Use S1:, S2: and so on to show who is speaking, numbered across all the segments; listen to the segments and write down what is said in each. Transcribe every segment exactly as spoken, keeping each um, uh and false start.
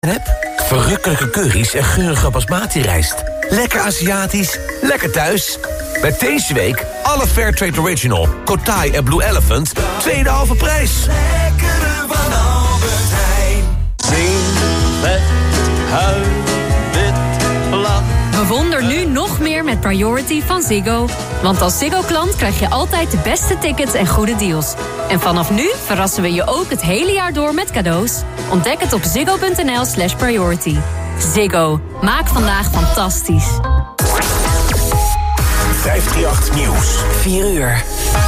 S1: heb? Verrukkelijke curry's en geurige basmati-rijst. Lekker Aziatisch, lekker thuis. Met deze week alle Fairtrade Original, Kotai en Blue Elephant... tweede halve prijs.
S2: Lekkere van Albert Heijn.
S3: Zing met huil wit blad.
S4: Bewonder nu nog meer met Priority van Ziggo. Want als Ziggo-klant krijg je altijd de beste tickets en goede deals. En vanaf nu verrassen we je ook het hele jaar door met cadeaus. Ontdek het op ziggo.nl slash priority. Ziggo. Maak vandaag fantastisch.
S5: vijfhonderdachttien Nieuws.
S6: vier uur.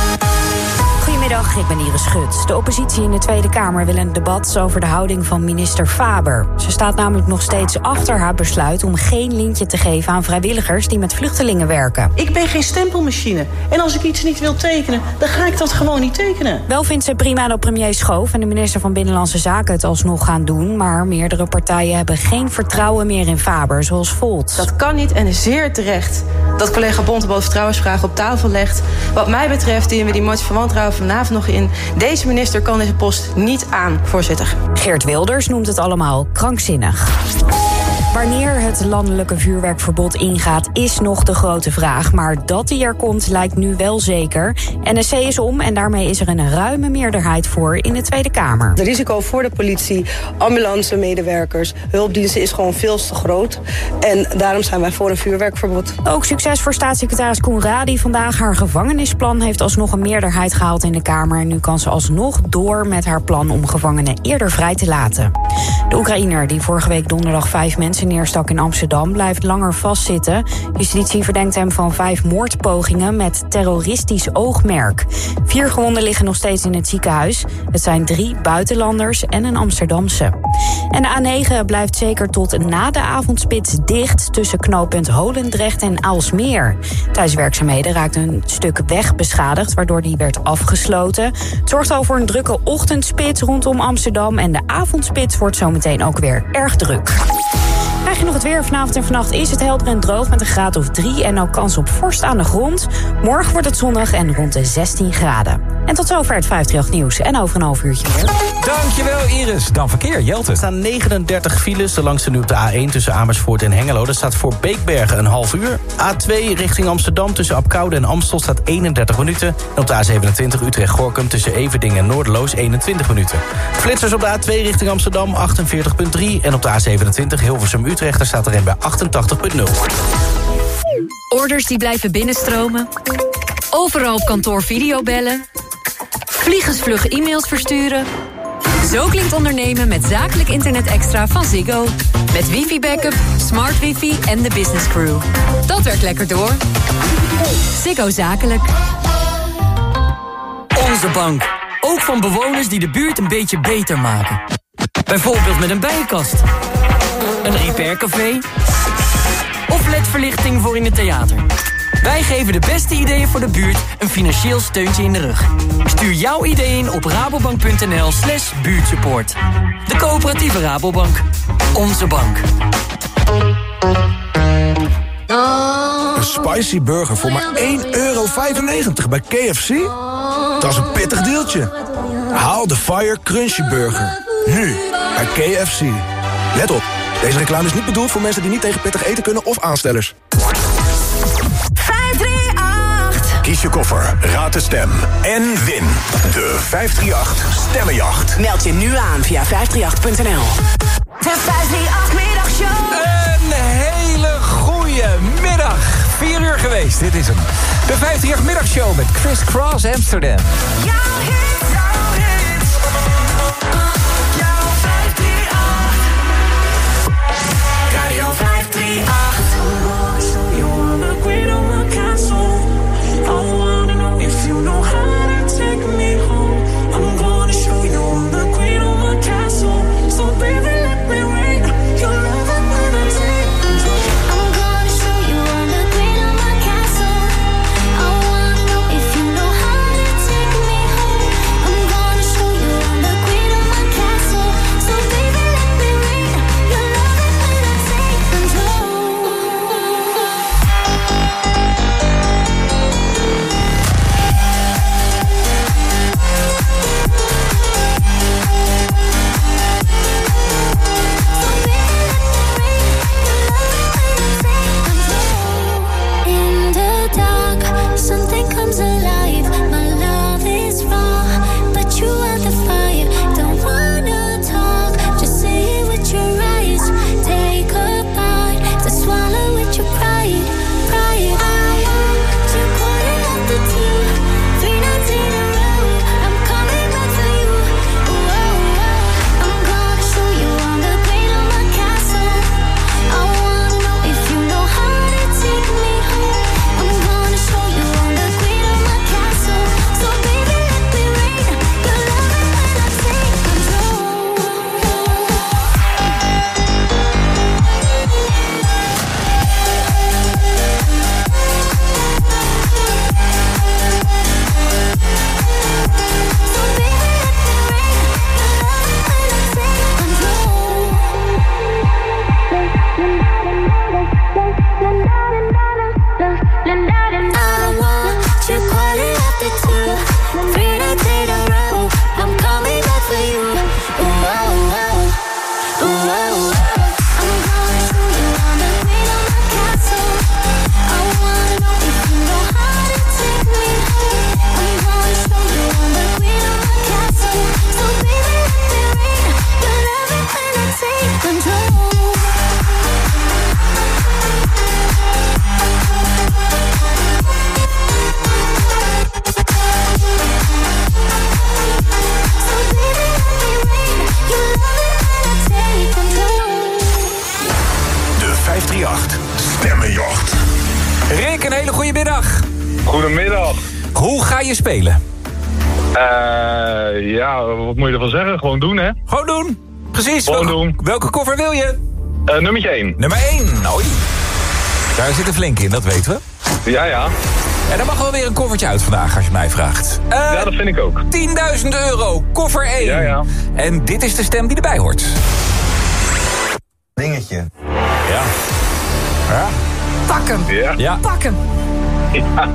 S6: Goedemiddag, ik ben Iris Schut. De oppositie in de Tweede Kamer wil een debat over de houding van minister Faber. Ze staat namelijk nog steeds achter haar besluit om geen lintje te geven aan vrijwilligers die met vluchtelingen werken.
S7: Ik ben geen stempelmachine. En als ik iets niet wil tekenen, dan ga ik dat gewoon niet tekenen.
S6: Wel vindt ze prima dat premier Schoof en de minister van Binnenlandse Zaken het alsnog gaan doen. Maar meerdere partijen hebben geen vertrouwen meer in Faber, zoals Volt.
S8: Dat kan niet en is zeer terecht dat collega Bontebal vertrouwensvragen op tafel legt. Wat mij betreft dienen we die motie van wantrouwen vanavond nog in. Deze minister kan deze post niet aan, voorzitter.
S6: Geert Wilders noemt het allemaal krankzinnig. Wanneer het landelijke vuurwerkverbod ingaat is nog de grote vraag. Maar dat die er komt lijkt nu wel zeker. N S C is om en daarmee is er een ruime meerderheid voor in de Tweede Kamer.
S9: Het risico voor de politie, ambulance-medewerkers, hulpdiensten is gewoon veel te groot. En daarom zijn wij voor een vuurwerkverbod.
S6: Ook succes voor staatssecretaris Koenraad die vandaag haar gevangenisplan heeft alsnog een meerderheid gehaald in de Kamer. En nu kan ze alsnog door met haar plan om gevangenen eerder vrij te laten. De Oekraïner die vorige week donderdag vijf mensen neerstak in Amsterdam blijft langer vastzitten. Justitie verdenkt hem van vijf moordpogingen met terroristisch oogmerk. Vier gewonden liggen nog steeds in het ziekenhuis. Het zijn drie buitenlanders en een Amsterdamse. En de A negen blijft zeker tot na de avondspits dicht tussen knooppunt Holendrecht en Aalsmeer. Tijdens werkzaamheden raakte een stuk weg beschadigd, waardoor die werd afgesloten. Het zorgt al voor een drukke ochtendspits rondom Amsterdam en de avondspits wordt zometeen ook weer erg druk. Krijg je nog het weer. Vanavond en vannacht is het helder en droog met een graad of drie en ook kans op vorst aan de grond. Morgen wordt het zonnig en rond de zestien graden. En tot zover het vijfhonderdachttien Nieuws. En over een half uurtje weer.
S10: Dankjewel Iris. Dan verkeer, Jelte.
S11: Er staan negenendertig files. De langste nu op de A één tussen Amersfoort en Hengelo. Dat staat voor Beekbergen een half uur. A twee richting Amsterdam tussen Apkoude en Amstel staat eenendertig minuten. En op de A zevenentwintig Utrecht-Gorkum tussen Everdingen en Noorderloos eenentwintig minuten. Flitsers op de A twee richting Amsterdam achtenveertig komma drie. En op de A zevenentwintig Hilversum-Utrecht daar staat er een bij achtentachtig komma nul.
S4: Orders die blijven binnenstromen. Overal op kantoor videobellen. Vliegensvlug e-mails versturen. Zo klinkt ondernemen met zakelijk internet extra van Ziggo. Met wifi-backup, smart wifi en de business crew. Dat werkt lekker door. Ziggo Zakelijk.
S12: Onze bank. Ook van bewoners die de buurt een beetje beter maken. Bijvoorbeeld met een bijenkast. Een repaircafé. Of L E D-verlichting voor in het theater. Wij geven de beste ideeën voor de buurt een financieel steuntje in de rug. Stuur jouw idee in op rabobank.nl slash buurtsupport. De coöperatieve Rabobank. Onze bank.
S5: Een spicy burger voor maar één euro vijfennegentig bij K F C? Dat is een pittig deeltje. Haal de Fire Crunchy Burger. Nu bij K F C. Let op, deze reclame is niet bedoeld voor mensen die niet tegen pittig eten kunnen of aanstellers.
S13: Kies je koffer, raad de stem en win de vijfhonderdachttien Stemmenjacht.
S6: Meld je nu aan via vijf drie acht punt n l.
S2: De vijfhonderdachttien Middagshow.
S10: Een hele goeie middag. Vier uur geweest, dit is hem. De vijfhonderdachttien Middagshow met Chris Cross Amsterdam.
S2: Jouw hit, jouw hit. Jouw vijfhonderdachttien. Radio vijfhonderdachttien.
S14: I'm
S2: control.
S13: De vijfdrieënachtig Stemmenjacht.
S10: Rick, een hele goede middag.
S14: Goedemiddag.
S10: Hoe ga je spelen?
S14: Uh, ja, wat moet je ervan zeggen? Gewoon doen, hè?
S10: Gewoon doen. Precies.
S14: Gewoon
S10: welke,
S14: doen.
S10: Welke koffer wil je?
S14: Uh, nummertje één.
S10: Nummer één. Oei. Daar zit een flink in, dat weten we.
S14: Ja, ja.
S10: En dan mag wel weer een koffertje uit vandaag, als je mij vraagt. Uh,
S14: ja, dat vind ik ook.
S10: tienduizend euro, koffer één.
S14: Ja, ja.
S10: En dit is de stem die erbij hoort.
S15: Dingetje.
S10: Ja. Ja.
S16: Pak hem.
S14: Ja.
S10: Ja.
S16: Pak hem.
S14: Ja.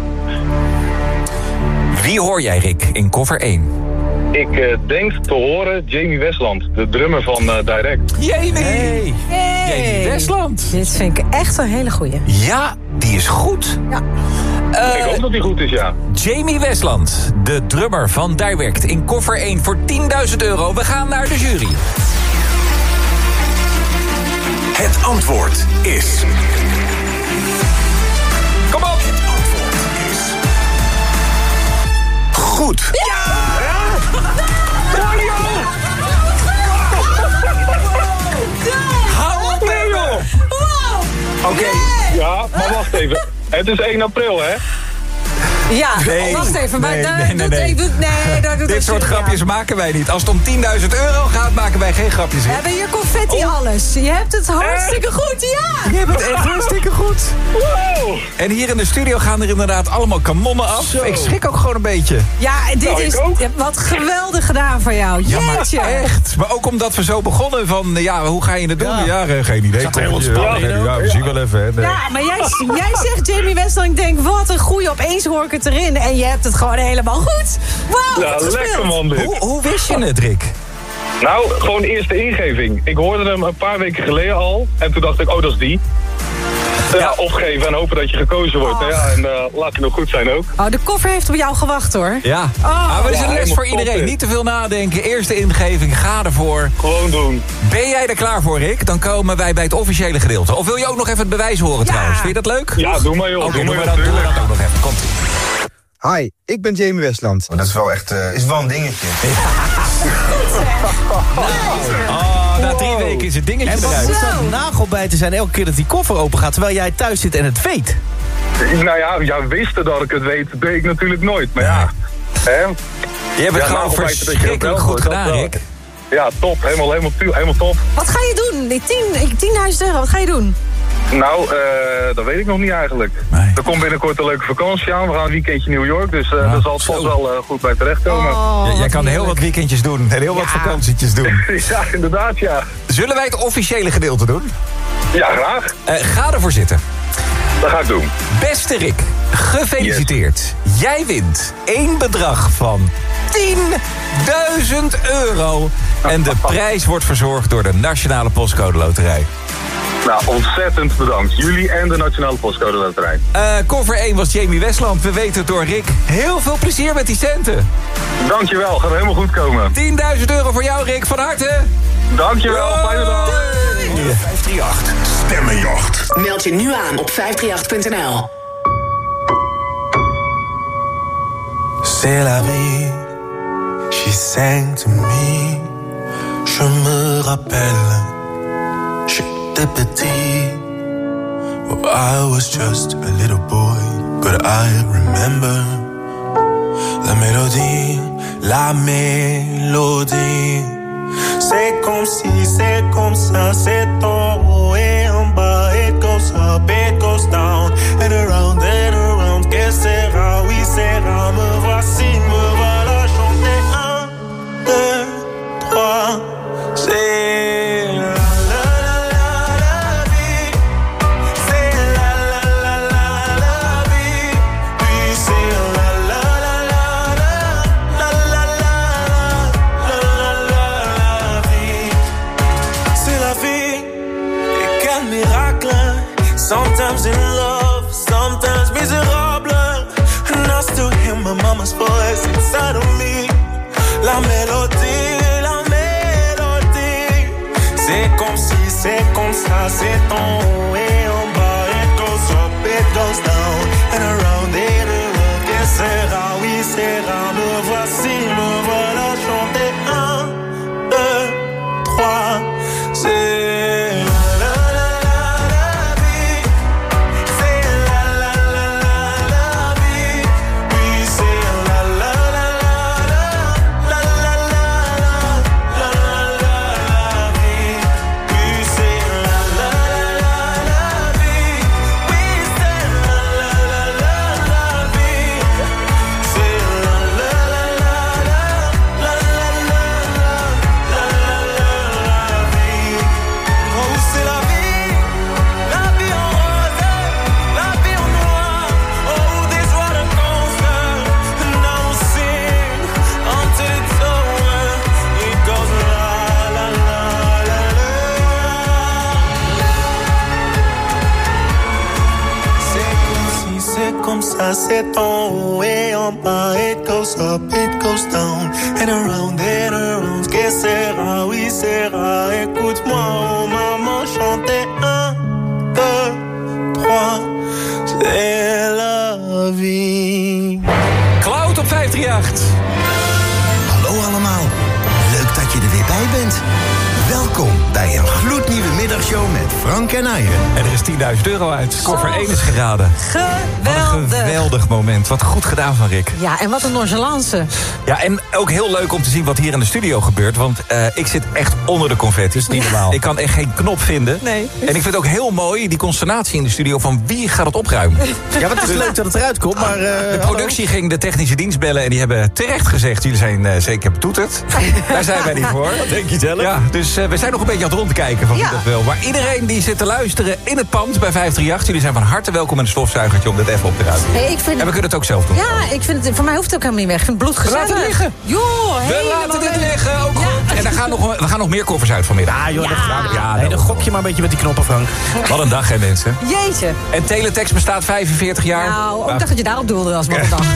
S10: Wie hoor jij, Rick, in koffer één?
S14: Ik uh, denk te horen Jamie Westland, de drummer van uh, Direct.
S10: Jamie!
S16: Hey.
S10: Jamie Westland.
S16: Dit vind ik echt een hele goeie.
S10: Ja, die is goed.
S16: Ja.
S14: Uh, ik hoop dat die goed is, ja.
S10: Jamie Westland, de drummer van Direct, in koffer één voor tienduizend euro. We gaan naar de jury.
S13: Het antwoord is...
S10: Kom op!
S13: Het antwoord is... Goed.
S10: Ja! Hou op, joh!
S16: Wow!
S10: Oké.
S14: Ja, maar wacht even. Het is één april, hè?
S16: Ja,
S10: Nee,
S16: wacht even. Maar
S10: nee,
S16: daar
S10: nee, nee,
S16: doet,
S10: nee.
S16: Ik doe, nee, daar doet
S10: Dit
S16: het
S10: soort
S16: jury
S10: grapjes
S16: aan.
S10: maken wij niet. Als het om tienduizend euro gaat, maken wij geen grapjes.
S16: We
S10: Hè?
S16: hebben hier confetti alles. Je hebt het hartstikke goed, ja!
S10: Je hebt het echt hartstikke goed.
S14: Wow!
S10: En hier in de studio gaan er inderdaad allemaal kanonnen af.
S14: Zo.
S10: Ik schrik ook gewoon een beetje.
S16: Ja, dit
S14: Nou, ik
S16: is
S14: ook.
S16: wat geweldig gedaan van jou.
S10: Ja, maar
S16: Jeetje.
S10: echt. Maar ook omdat we zo begonnen van, ja, hoe ga je het doen? Ja, ja geen idee.
S15: Zat er heel
S10: Ja,
S15: ontspannen in,
S10: ja, we zien wel even. Hè. Nee.
S16: Ja, maar jij, jij zegt Jamie Westland, ik denk, wat een goeie, opeens hoor ik het erin. En je hebt het gewoon helemaal goed. Wauw,
S14: Ja,
S16: goed gespeeld.
S14: lekker man dit.
S10: Hoe, hoe wist je het, Rick?
S14: Nou, gewoon eerste ingeving. Ik hoorde hem een paar weken geleden al. En toen dacht ik, oh, dat is die. Ja,
S10: Ja.
S14: opgeven en hopen dat je gekozen wordt. Nou ja, en uh, laat hij nog goed zijn ook.
S16: Oh, de koffer heeft op jou gewacht, hoor.
S10: Ja.
S16: Oh.
S10: Ah, maar dat is een
S14: Ja,
S10: les
S14: helemaal
S10: voor
S14: top,
S10: iedereen.
S14: dit.
S10: Niet te veel nadenken. Eerste ingeving, ga ervoor.
S14: Gewoon doen.
S10: Ben jij er klaar voor, Rick? Dan komen wij bij het officiële gedeelte. Of wil je ook nog even het bewijs horen
S16: Ja.
S10: trouwens? Vind je dat leuk?
S14: Ja, doe maar joh.
S10: Oké,
S14: doe
S10: doe
S14: maar
S10: maar dat, doe maar
S14: natuurlijk.
S10: dat ook nog even. Komt ie.
S15: Hi, ik ben Jamie Westland. Dat is wel echt uh, is wel een dingetje.
S10: Oh, na drie weken is het dingetje
S11: En wat
S10: eruit.
S11: moet dat nagelbijten zijn elke keer dat die koffer open gaat... terwijl jij thuis zit en het weet?
S14: Nou ja, ja, wisten dat ik het weet, deed ik natuurlijk nooit. Maar ja, hè?
S10: Je hebt het
S14: Ja,
S10: gewoon
S14: nagelbijten dat je
S10: verschrikkelijk
S14: dat wel
S10: goed
S14: hoort, dat
S10: gedaan,
S14: wel.
S10: Rick.
S14: Ja, top. Helemaal, helemaal, helemaal top.
S16: Wat ga je doen? Die tien- tienduizend euro, wat ga je doen?
S14: Nou, uh, dat weet ik nog niet eigenlijk.
S10: Nee.
S14: Er komt binnenkort een leuke vakantie aan. We gaan een weekendje New York, dus uh,
S10: Ja,
S14: daar zal het
S10: zo.
S14: vast wel uh, goed bij terechtkomen.
S16: Oh,
S10: Ja, jij
S16: wat
S10: kan heel
S16: heerlijk.
S10: wat weekendjes doen en heel wat
S16: Ja.
S10: vakantietjes doen.
S14: Ja, inderdaad, ja.
S10: Zullen wij het officiële gedeelte doen?
S14: Ja, graag.
S10: Uh, ga ervoor zitten.
S14: Dat ga ik doen.
S10: Beste Rick, gefeliciteerd. Jij wint één bedrag van tienduizend euro. En de prijs wordt verzorgd door de Nationale Postcode Loterij.
S14: Nou, ontzettend bedankt. Jullie en de Nationale Postcode Loterij.
S10: Uh, koffer één was Jamie Westland. We weten het door Rick. Heel veel plezier met die centen.
S14: Dankjewel, gaat helemaal goed komen.
S10: tienduizend euro voor jou, Rick. Van harte.
S14: Dankjewel, fijne dag.
S13: De vijfdrieënachtig Stemmenjacht.
S17: Meld je nu aan op vijf drie acht punt n l.
S18: C'est la vie, she sang to me. Je me rappelle, j'étais petit. Oh, I was just a little boy, but I remember la mélodie, la mélodie. C'est comme si, c'est comme ça, c'est en haut et en bas. It goes up, it goes down, and around and around. Que sera, oui sera, me voici, me voilà chanter. Un, deux, trois, c'est la la la la la vie. C'est la la la la la vie. Oui, c'est la la la la la la la la la la la vie. C'est la vie, et quel miracle. Sometimes in love, sometimes miserable. And I still hear my mama's voice inside of me. La mélodie, la mélodie. C'est comme si c'est comme ça, c'est en haut et en bas. It goes up, it goes down, and around it around. Que sera, oui, sera. Me voici, me voilà chanter. Un, deux, trois, c'est la la la la vie. C'est la la la la la vie. Oui, c'est la la la la la la la la la la la vie. Oui, c'est la la la la la vie. Oui, c'est la la la la la vie. C'est la la la la la la la la la la vie. Oh, c'est la vie, la vie en rose, la vie en noir. Oh, des joies de concert. Now sing until it's over. It goes la la la la la. C'est comme si, c'est comme ça, c'est en haut et en bas. It goes up, it goes down, and around and around. Que sera, oui, sera. Écoute-moi, oh maman, chanter. Un, deux, trois, c'est la vie.
S10: Cloud op vijf drie acht.
S19: Hallo allemaal, leuk dat je er weer bij bent. Welkom bij een gloednieuwe middagshow met Frank en Eigen.
S10: En er is tienduizend euro uit. Koffer één is geraden. Wat een
S16: Geweldig.
S10: geweldig moment. Wat goed gedaan van Rick.
S16: Ja, en wat een nonchalance.
S10: Ja, en ook heel leuk om te zien wat hier in de studio gebeurt. Want uh, ik zit echt onder de confetti.
S11: Niet normaal.
S10: Ik kan echt geen knop vinden.
S16: Nee.
S10: En ik vind het ook heel mooi, die consternatie in de studio, van wie gaat het opruimen.
S11: Ja, maar het is leuk dat het eruit komt, maar... Uh,
S10: de productie ging de technische dienst bellen en die hebben terecht gezegd, jullie zijn uh, zeker betoeterd. Daar zijn wij niet voor.
S11: Wat denk je zelf?
S10: Ja, dus uh, we zijn nog een beetje aan het rondkijken van wie
S16: Ja.
S10: dat wil. Maar iedereen die zit te luisteren in het pand bij vijf drie acht, jullie zijn van harte welkom met een stofzuigertje om dit even op te ruimen.
S16: Nee, ik vind...
S10: En we kunnen het ook zelf doen.
S16: Ja, ik vind het, voor mij hoeft het ook helemaal niet weg. Ik vind het bloed
S10: We laten het liggen.
S16: Joh,
S10: We laten dit
S16: helemaal
S10: liggen, ook goed. En dan gaan nog, we gaan nog meer koffers uit vanmiddag.
S11: Ah, joh,
S16: Ja.
S11: dat gaat.
S10: Ja,
S11: nee,
S10: dat-
S11: dan gok je maar een beetje met die knoppen, Frank.
S10: Wat een dag, hè mensen.
S16: Jeetje.
S10: En Teletext bestaat vijfenveertig jaar.
S16: Nou, ook
S10: Nou,
S16: dacht dat je daarop doelde als wat een dag.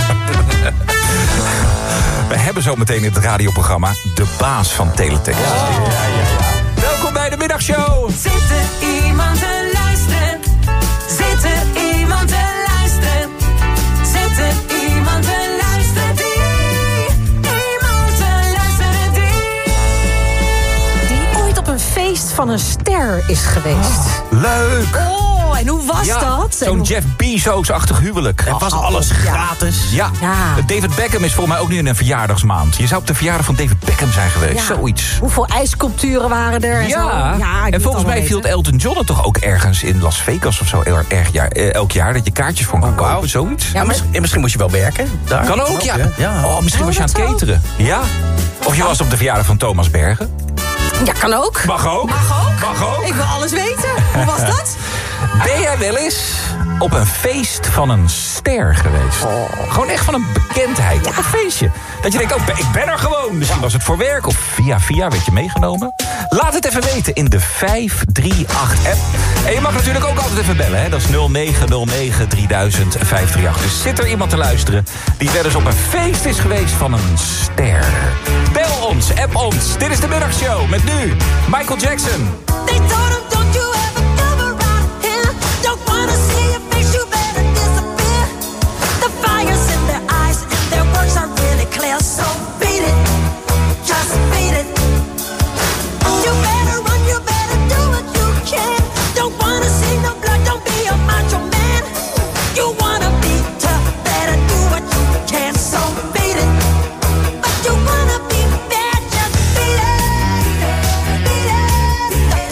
S10: we hebben zo meteen in het radioprogramma de baas van Teletext. Ja, ja, ja. Welkom bij de middagshow.
S2: Zit er iemand te luisteren? Zit er iemand te luisteren? Zit er iemand te luisteren die? Iemand te luisteren die?
S16: Die ooit op een feest van een ster is geweest.
S10: Leuk.
S16: Oh, en hoe was
S10: Ja,
S16: dat? En
S10: zo'n
S16: hoe-
S10: Jeff Bezos-achtig huwelijk.
S11: En was alles gratis.
S10: Ja.
S16: Ja.
S10: David Beckham is volgens mij ook nu in een verjaardagsmaand. Je zou op de verjaardag van David Beckham zijn geweest.
S16: Ja.
S10: Zoiets.
S16: Hoeveel ijssculpturen waren er? En,
S10: Ja,
S16: zo? Ja, ik
S10: en
S16: moet het
S10: volgens
S16: allemaal
S10: mij viel
S16: weten.
S10: Elton John het toch ook ergens in Las Vegas of zo heel erg jaar, eh, elk jaar dat je kaartjes voor kan kopen, zoiets.
S11: Ja, maar misschien, misschien moest je wel werken. Daar.
S10: Kan ook, ja.
S11: ja.
S10: Oh, misschien
S16: Oh,
S10: was je aan het
S16: dat wel.
S10: cateren. Ja. Of je was op de verjaardag van Thomas Bergen.
S16: Ja, kan ook.
S10: Mag ook.
S16: Mag ook.
S10: Mag ook.
S16: Ik wil alles weten. Hoe was dat?
S10: Ben jij wel eens op een feest van een ster geweest? Gewoon echt van een bekendheid. Op een feestje. Dat je denkt, oh, ik ben er gewoon. Misschien was het voor werk of via via werd je meegenomen. Laat het even weten in de vijf drie acht app. En je mag natuurlijk ook altijd even bellen. Hè? Dat is nul negen nul negen drieduizend vijf drie acht. Dus zit er iemand te luisteren die wel eens op een feest is geweest van een ster? Bel ons, app ons. Dit is de middagshow met nu Michael Jackson.
S2: They told him, don't you ever come around here. Don't wanna see your face, you better disappear. The fire's in their eyes and their words are really clear. So beat it, just beat it. You better run, you better do what you can. Don't wanna see no blood, don't be a macho man. You wanna be tough, better do what you can. So beat it, but you wanna be bad, just beat it. Beat it.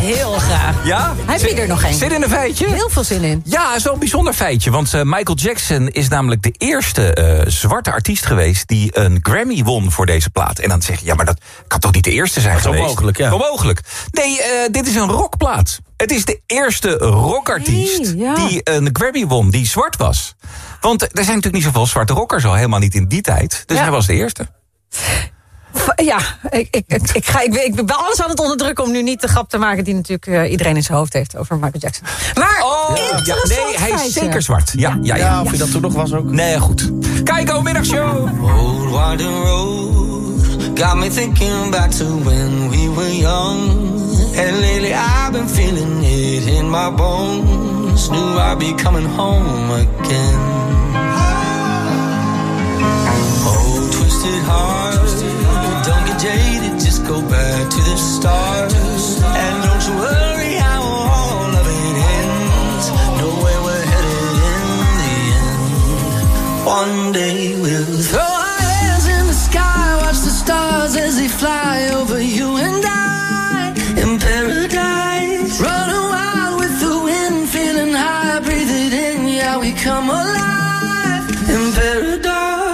S16: heel graag.
S10: Ja?
S16: Heb je er nog een?
S10: Zit in een feitje?
S16: Heel veel zin in.
S10: Ja, zo'n bijzonder feitje. Want uh, Michael Jackson is namelijk de eerste uh, zwarte artiest geweest... die een Grammy won voor deze plaat. En dan zeg je, ja, maar dat kan toch niet de eerste zijn
S11: dat is
S10: geweest?
S11: onmogelijk, ja.
S10: Onmogelijk. Nee, uh, dit is een rockplaat. Het is de eerste rockartiest
S16: Hey, ja.
S10: die een Grammy won, die zwart was. Want er zijn natuurlijk niet zoveel zwarte rockers al, helemaal niet in die tijd. Dus
S16: Ja.
S10: hij was de eerste.
S16: Ja, ik, ik, ik, ik, ga, ik, ben- ik ben alles aan het onderdrukken om nu niet de grap te maken... die natuurlijk uh, iedereen in zijn hoofd heeft over Michael Jackson. Maar,
S10: Oh, ja,
S16: interessant
S10: nee, hij is
S16: feitje.
S10: zeker zwart. Ja, ja, ja.
S11: Ja, of je dat toen nog was ook.
S10: Nee, goed. Kijk, middagshow.
S3: Old winding road got me thinking back to when we were young. And lately I've been feeling it in my bones. Knew I'd be coming home again. Oh, twisted heart, don't get jaded, just go back to the start. And don't you worry how all of it ends. Know where we're headed in the end. One day we'll throw our hands in the sky, watch the stars as they fly over you and I. In paradise, running wild with the wind, feeling high, breathe it in, yeah, we come alive. In paradise.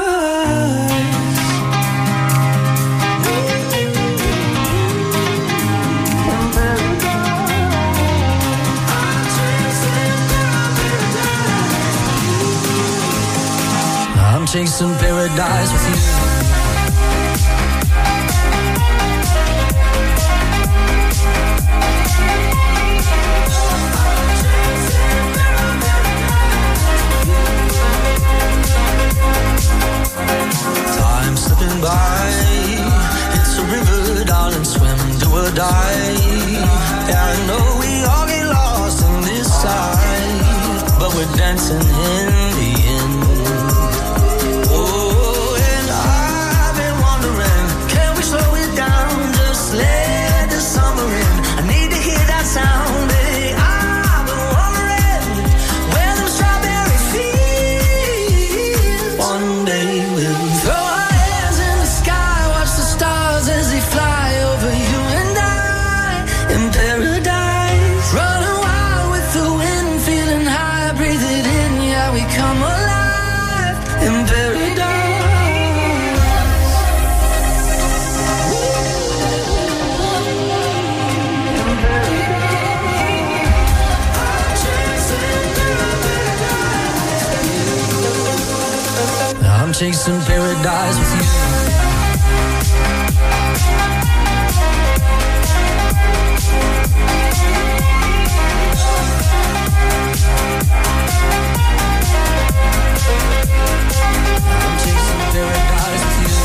S3: I'm chasing paradise with you. Time slipping by, it's a river, darling, swim, do or die. Yeah, I know we all get lost in this side, but we're dancing in the end. Oh, and I've been wondering, can we slow it down, just let the summer in? I need to hear that sound, baby. I've been wondering where them strawberry fields. One day we'll throw our hands in the sky, watch the stars as they fly over you and I. In paradise, running wild with the wind, feeling high, breathe it in, yeah, we come alive. In paradise. I'm chasing paradise with you. I'm chasing paradise with you.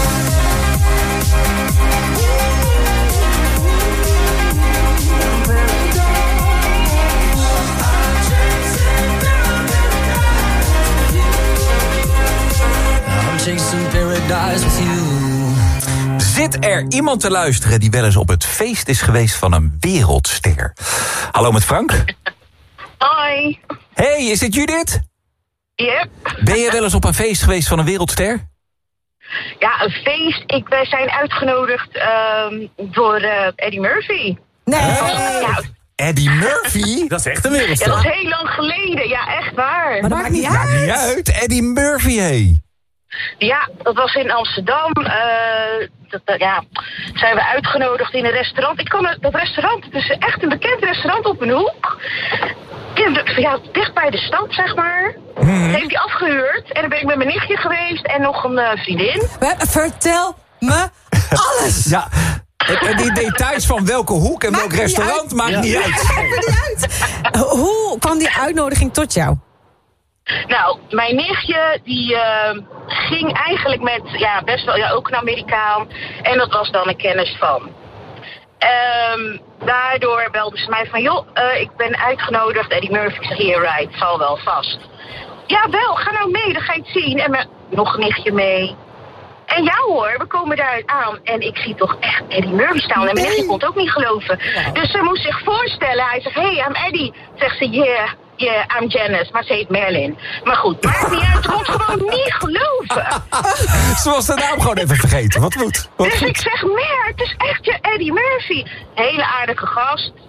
S3: I'm chasing paradise with you.
S10: Zit er iemand te luisteren die wel eens op het feest is geweest van een wereldster? Hallo met Frank.
S20: Hoi.
S10: Hey, is dit Judith?
S20: Yep.
S10: Ben je wel eens op een feest geweest van een wereldster?
S20: Ja, een feest. Ik, wij zijn uitgenodigd ehm, door uh, Eddie Murphy.
S16: Nee.
S20: Ja,
S10: Eddie Murphy?
S11: Dat is echt een
S20: ja,
S11: wereldster.
S20: dat is heel lang geleden. Ja, echt waar.
S16: Maar dat maakt niet
S10: Maakt niet
S16: uit.
S10: uit. Eddie Murphy, hé.
S20: Ja, dat was in Amsterdam. Uh, dat, uh, ja, zijn we uitgenodigd in een restaurant. Ik kan het- dat restaurant, het is echt een bekend restaurant op een hoek. In de- ja, dicht bij de stad, zeg maar. Dat heeft hij afgehuurd. En dan ben ik met mijn nichtje geweest en nog een uh, vriendin.
S16: We- Vertel me alles.
S10: Ja. En, en die details van welke hoek en
S16: Maakt
S10: welk
S16: niet
S10: restaurant
S16: uit.
S10: maakt
S11: Ja.
S10: niet uit.
S16: Maakt er niet uit. Hoe kwam die uitnodiging tot jou?
S20: Nou, mijn nichtje die uh, ging eigenlijk met, ja, best wel, ja, ook een Amerikaan. En dat was dan een kennis van. Um, daardoor belde ze mij van, joh, uh, ik ben uitgenodigd. Eddie Murphy, ik zeg, yeah, right, zal wel vast. Ja, wel, ga nou mee, dan ga je het zien. En mijn, nog een nichtje mee. En ja hoor, we komen daar aan en ik zie toch echt Eddie Murphy staan. En mijn nichtje kon het ook niet geloven. Dus ze moest zich voorstellen. Hij zegt, hey, I'm Eddie. Zegt ze, yeah, yeah, I'm Janice. Maar ze heet Merlin. Maar goed, maakt niet uit, ze kon het gewoon niet geloven.
S10: Ze was de naam gewoon even vergeten. Wat moet? Wat
S20: Dus
S10: goed.
S20: ik zeg, Mer, het is echt je Eddie Murphy. Hele aardige gast.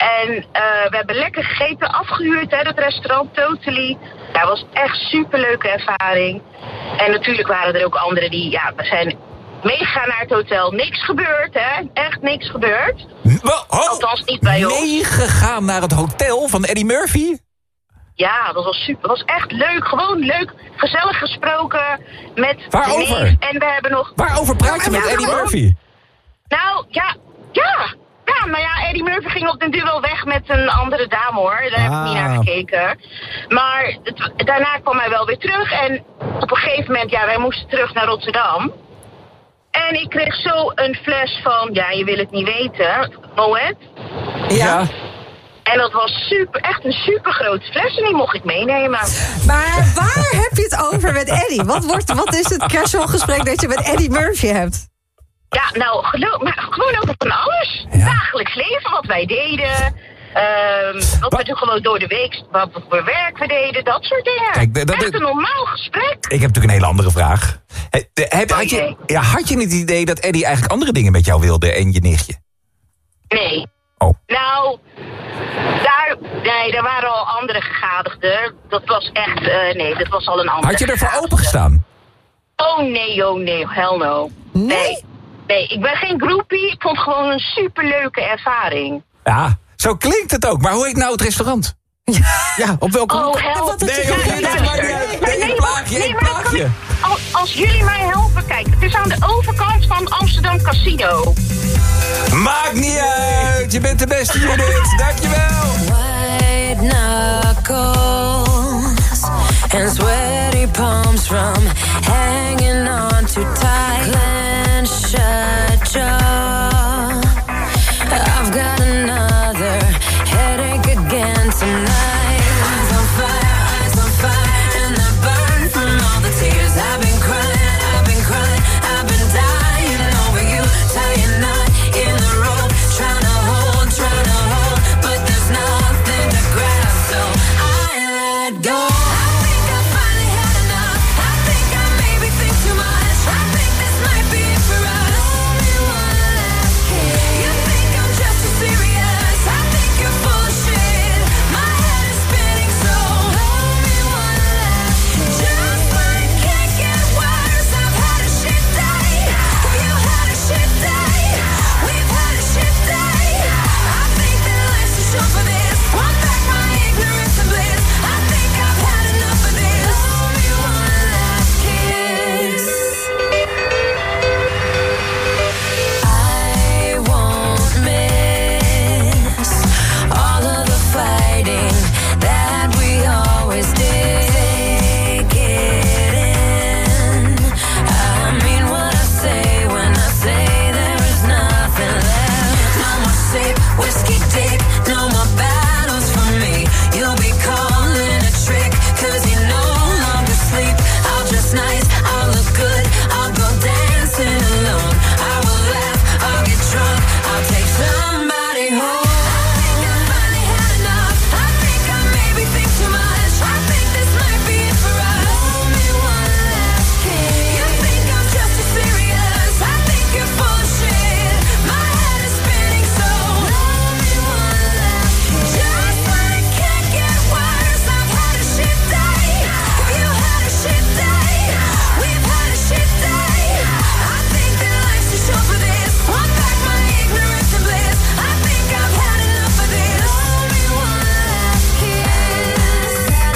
S20: En uh, we hebben lekker gegeten, afgehuurd, hè, dat restaurant Totally. Dat was echt een superleuke ervaring. En natuurlijk waren er ook anderen die, ja, we zijn meegegaan naar het hotel. Niks gebeurd, hè. Echt niks gebeurd.
S10: Oh,
S20: Althans niet bij ons.
S10: Meegegaan naar het hotel van Eddie Murphy?
S20: Ja, dat was super. Dat was echt leuk. Gewoon leuk. Gezellig gesproken met
S10: Waarover?
S20: de neef. En we hebben nog...
S10: Waarover praat je
S20: ja,
S10: met Eddie
S20: gewoon...
S10: Murphy?
S20: Nou, ja, ja. Ja, nou ja, Eddie Murphy ging op den duur wel weg met een andere dame, hoor. Daar heb ik niet naar gekeken. Maar het, daarna kwam hij wel weer terug. En op een gegeven moment, ja, wij moesten terug naar Rotterdam. En ik kreeg zo een fles van, ja, je wil het niet weten, Moet.
S10: Ja.
S20: En dat was super, echt een super grote fles en die mocht ik meenemen.
S16: Maar waar heb je het over met Eddie? Wat, wordt, wat is het casual gesprek dat je met Eddie Murphy hebt?
S20: Ja, nou, geloof, maar gewoon over van alles. Ja. Dagelijks leven, wat wij deden. Um, wat we doen gewoon door de week, wat voor werk we deden, dat soort dingen. Kijk, dat, echt een normaal gesprek.
S10: Ik heb natuurlijk een hele andere vraag. He, de, heb, had, je, ja, had je niet het idee dat Eddie eigenlijk andere dingen met jou wilde en je nichtje?
S20: Nee.
S10: Oh.
S20: Nou, daar, nee, daar waren al andere gegadigden. Dat was echt, uh, nee, dat was al een andere.
S10: Had je ervoor opengestaan?
S20: Oh nee, oh nee, hell no. Nee? nee? Nee, ik ben geen groupie. Ik vond het gewoon een superleuke ervaring.
S10: Ja, zo klinkt het ook. Maar hoe heet nou het restaurant? Ja, op welke...
S20: Oh, help.
S10: Nee, nee, nee, nee, nee, nee, nee, ik plaag je, ik plaag je.
S20: Als, als jullie mij helpen, kijk, het is aan de overkant van Amsterdam Casino.
S10: Maakt niet uit, je bent de beste, Judith. Dankjewel.
S2: White knuckles and sweaty palms from hanging on too tight. Clenched shut jaw. I've got another headache again tonight. Eyes on fire, eyes on fire, and I burn from all the tears I've been crying, I've been crying, I've been dying over you, tying knot in the rope, trying to hold, trying to hold, but there's nothing to grab, so I let go. I think I finally had enough. I think I maybe think too much. I think this might be it for us. Only one last kiss. You think I'm just too serious? I think you're full of shit. My head is spinning, so only one last kiss. Just when it can't get worse, I've had a shit day. You had a shit day. We've had a shit day. I think that life's too short for this. Want back my ignorance and bliss. I think I've had enough of this. Only one last kiss. I won't miss all of the fighting that we always did. Take it in. I mean what I say when I say there is nothing left. No more sip, whiskey dick, no more battles for me. You'll be calling a trick, cause you no longer sleep. I'll dress nice, I'll look good, I'll go dancing alone. I will laugh, I'll get drunk, I'll take somebody home. I think I finally had enough. I think I maybe think too much. I think this might be it for us. Only one last kiss. You think I'm just too serious? I think you're full of shit. My head is spinning, so only one last kiss. Just when it can't get worse, I've had a shit day. You had a shit day. We've had a shit day. I think that life's too short for this. Want back my ignorance and bliss. I think I've had enough of this. Only one last kiss.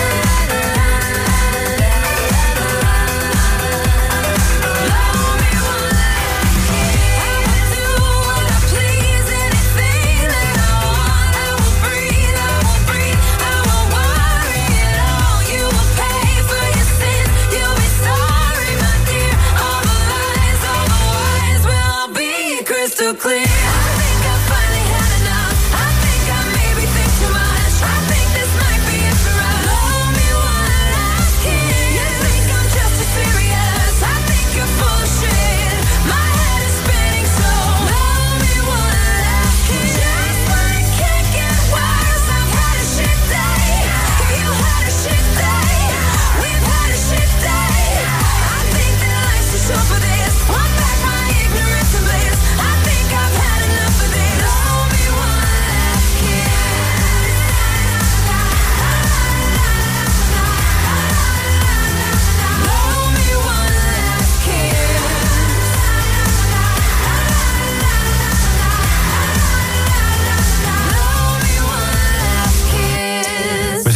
S2: Only one last kiss. I will do what I please, anything that I want. I will breathe, I will breathe, I won't worry at all. You will pay for your sins, you'll be sorry, my dear. All the lies, all the lies will all be crystal clear. I think I finally had enough. I think I maybe think too much. I think this might be it for us. Only one last kiss. You think I'm just too serious? I think you're full of shit. My head is spinning, so only one last kiss. Just when it can't get worse, I've had a shit day. You had a shit day. We've had a shit day. I think that life's too short for this. Want back my ignorance and bliss. I think I've had enough.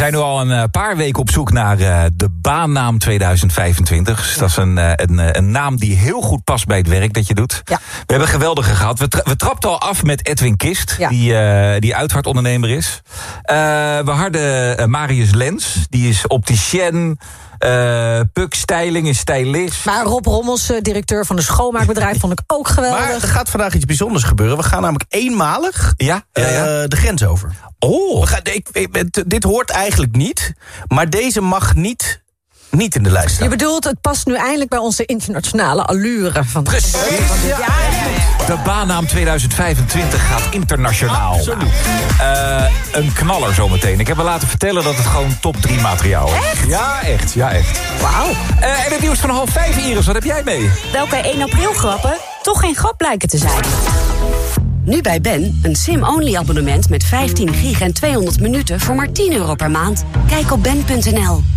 S10: zijn nu al een uh, paar weken op zoek naar uh, de baannaam tweeduizend vijfentwintig. Dus dat is een, uh, een, een naam die heel goed past bij het werk dat je doet.
S16: Ja.
S10: We hebben een geweldige gehad. We, tra- we trapten al af met Edwin Kist, ja. die, uh, die uitvaartondernemer is. Uh, we hadden uh, Marius Lens, die is opticien. Uh, Puk Styling is stylist.
S16: Maar Rob Rommels, directeur van een schoonmaakbedrijf, vond ik ook geweldig.
S11: Maar er gaat vandaag iets bijzonders gebeuren. We gaan namelijk eenmalig
S10: ja? Ja, ja.
S11: Uh, de grens over.
S10: Oh.
S11: We gaan, ik, ik, dit hoort eigenlijk niet, maar deze mag niet... Niet in de lijst staan.
S16: Je bedoelt, het past nu eindelijk bij onze internationale allure. Van
S10: Precies.
S16: Van dit, ja, ja, ja.
S10: De baannaam tweeduizend vijfentwintig gaat internationaal.
S11: Absoluut.
S10: Uh, een knaller zometeen. Ik heb me laten vertellen dat het gewoon top drie materiaal is.
S16: Echt?
S10: Ja, echt. Ja, echt.
S16: Wauw.
S10: Uh, en het nieuws van half vijf, Iris. Wat heb jij mee?
S6: Welke één april grappen toch geen grap blijken te zijn.
S21: Nu bij Ben, een sim-only abonnement met vijftien gig en tweehonderd minuten voor maar tien euro per maand. Kijk op ben punt n l.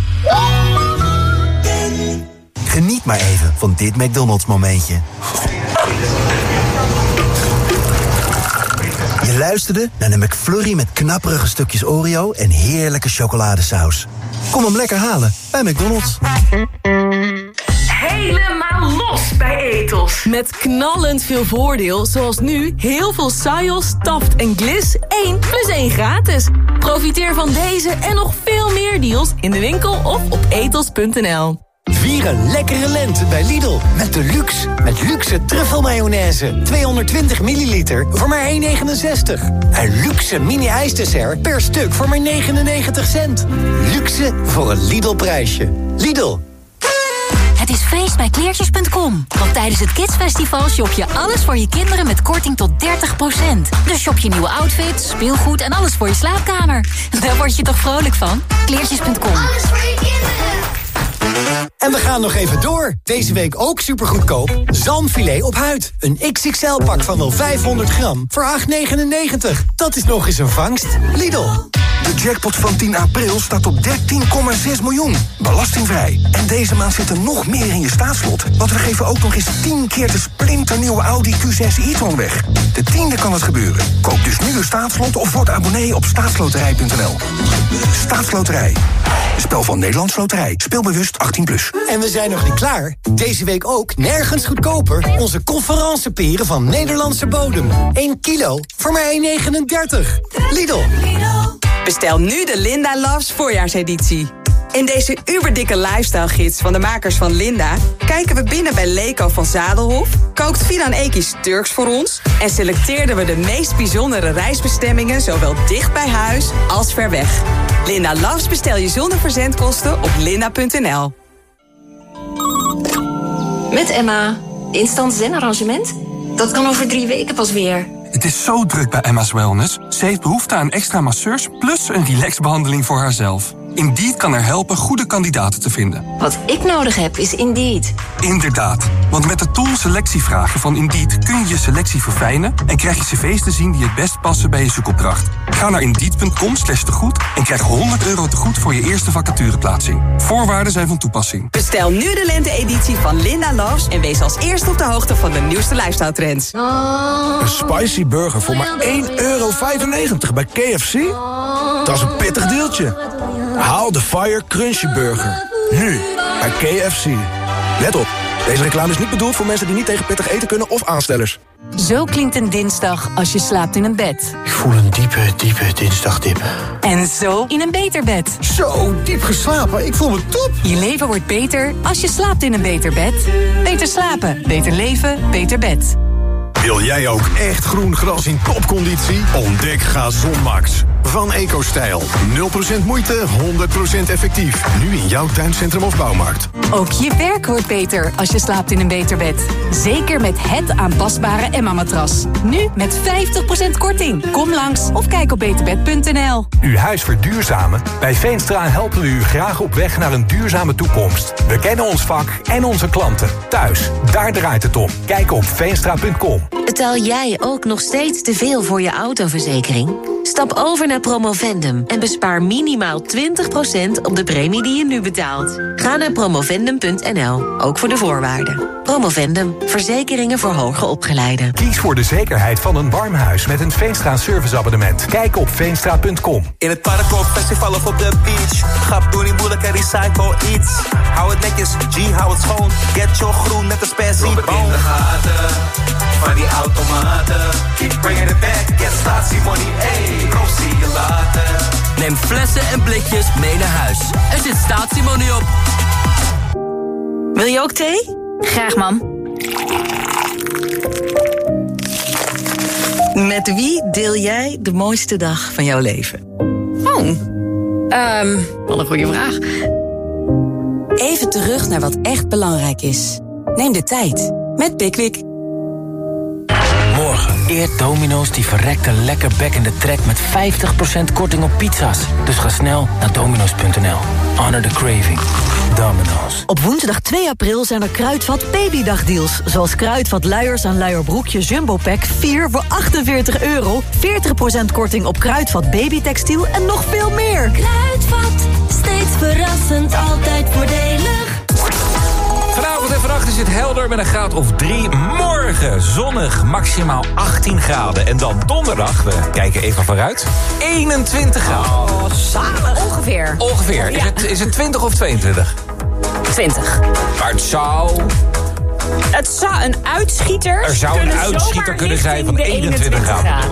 S19: Geniet maar even van dit McDonald's momentje. Je luisterde naar een McFlurry met knapperige stukjes Oreo en heerlijke chocoladesaus. Kom hem lekker halen bij McDonald's.
S17: Helemaal los bij Ethos. Met knallend veel voordeel, zoals nu heel veel Sajos, Taft en Gliss één plus één gratis. Profiteer van deze en nog veel meer deals in de winkel of op ethos punt n l.
S22: Vier een lekkere lente bij Lidl. Met de luxe. Met luxe truffelmayonaise. tweehonderdtwintig milliliter voor maar één negenenzestig. En luxe mini-ijsdessert per stuk voor maar negenennegentig cent. Luxe voor een Lidl-prijsje. Lidl.
S4: Het is feest bij kleertjes punt com. Want tijdens het Kidsfestival shop je alles voor je kinderen met korting tot dertig procent. Dus shop je nieuwe outfits, speelgoed en alles voor je slaapkamer. Daar word je toch vrolijk van? kleertjes punt com.
S22: Alles voor je kinderen. En we gaan nog even door. Deze week ook supergoedkoop. Zalmfilet op huid. Een X X L-pak van wel vijfhonderd gram voor acht negenennegentig. Dat is nog eens een vangst. Lidl.
S5: De jackpot van tien april staat op dertien komma zes miljoen. Belastingvrij. En deze maand zit er nog meer in je staatslot. Want we geven ook nog eens tien keer de splinternieuwe Audi Q zes e-tron weg. De tiende kan het gebeuren. Koop dus nu een staatslot of word abonnee op staatsloterij punt n l. Staatsloterij. Spel van Nederlands Loterij. Speel bewust achttien plus.
S22: En we zijn nog niet klaar. Deze week ook nergens goedkoper. Onze conferenceperen van Nederlandse bodem. één kilo voor maar één negenendertig. Lidl.
S23: Bestel nu de Linda Loves voorjaarseditie. In deze uberdikke lifestyle gids van de makers van Linda kijken we binnen bij Leko van Zadelhof, kookt Finan Eki's Turks voor ons en selecteerden we de meest bijzondere reisbestemmingen zowel dicht bij huis als ver weg. Linda Loves bestel je zonder verzendkosten op linda punt n l.
S24: Met Emma. Instant zen-arrangement? Dat kan over drie weken pas weer.
S25: Het is zo druk bij Emma's Wellness. Ze heeft behoefte aan extra masseurs plus een relaxbehandeling voor haarzelf. Indeed kan er helpen goede kandidaten te vinden.
S24: Wat ik nodig heb is Indeed.
S25: Inderdaad, want met de tool selectievragen van Indeed kun je je selectie verfijnen en krijg je cv's te zien die het best passen bij je zoekopdracht. Ga naar indeed punt com slash tegoed en krijg honderd euro tegoed voor je eerste vacatureplaatsing. Voorwaarden zijn van toepassing.
S23: Bestel nu de lente-editie van Linda Loves en wees als eerste op de hoogte van de nieuwste lifestyle trends.
S5: Een spicy burger voor maar één euro vijfennegentig bij K F C? Dat is een pittig deeltje. Haal de Fire Crunchy Burger. Nu bij K F C. Let op, deze reclame is niet bedoeld voor mensen die niet tegen pittig eten kunnen of aanstellers.
S4: Zo klinkt een dinsdag als je slaapt in een bed.
S22: Ik voel een diepe, diepe dinsdagdip.
S4: En zo in een beter bed.
S22: Zo, diep geslapen. Ik voel me top.
S4: Je leven wordt beter als je slaapt in een beter bed. Beter slapen, beter leven, beter bed.
S13: Wil jij ook echt groen gras in topconditie? Ontdek Gazonmax. Van EcoStijl. nul procent moeite, honderd procent effectief. Nu in jouw tuincentrum of bouwmarkt.
S4: Ook je werk wordt beter als je slaapt in een beter bed. Zeker met het aanpasbare Emma-matras. Nu met vijftig procent korting. Kom langs of kijk op beterbed punt n l.
S1: Uw huis verduurzamen? Bij Veenstra helpen we u graag op weg naar een duurzame toekomst. We kennen ons vak en onze klanten. Thuis, daar draait het om. Kijk op veenstra punt com.
S26: Betaal jij ook nog steeds te veel voor je autoverzekering?
S7: Stap over naar Promovendum en bespaar minimaal twintig procent op de premie die je nu betaalt. Ga naar promovendum punt n l, ook voor de voorwaarden. Promovendum, verzekeringen voor hoger opgeleiden.
S8: Kies voor de zekerheid van een warm huis met een Veenstra serviceabonnement. Kijk op veenstra punt com.
S3: In het park, festival of op de beach. Grap, doe niet moeilijk en recycle iets. Hou het netjes, G, hou het schoon. Get your groen met de spersie. Loop het in de gaten, van die automaten. Keep bringing it back, get stasi money, ey. Bro, zie je later.
S9: Neem flessen en blikjes mee naar huis. Er zit statiemoney op.
S24: Wil je ook thee?
S12: Graag, mam.
S24: Met wie deel jij de mooiste dag van jouw leven?
S12: Oh, um, wat een goede vraag.
S23: Even terug naar wat echt belangrijk is. Neem de tijd met Pickwick.
S15: Morgen eert Domino's die verrekte lekker bekkende trek met vijftig procent korting op pizza's. Dus ga snel naar dominos punt n l. Honor the craving. Domino's.
S26: Op woensdag twee april zijn er Kruidvat babydagdeals. Zoals Kruidvat luiers en luierbroekje Jumbo Pack vier voor achtenveertig euro. veertig procent korting op Kruidvat babytextiel en nog veel meer.
S2: Kruidvat, steeds verrassend, altijd voordelig.
S10: Vanavond en vannacht is het helder met een graad of drie. Morgen zonnig, maximaal achttien graden. En dan donderdag, we kijken even vooruit, eenentwintig graden.
S6: Oh, zalig. Ongeveer.
S10: Ongeveer. Is,
S6: Ja.
S10: het, is het twintig of tweeëntwintig?
S6: twintig.
S10: Maar het zou...
S6: Het zou een uitschieter
S10: Er zou een uitschieter kunnen zijn van eenentwintig graden.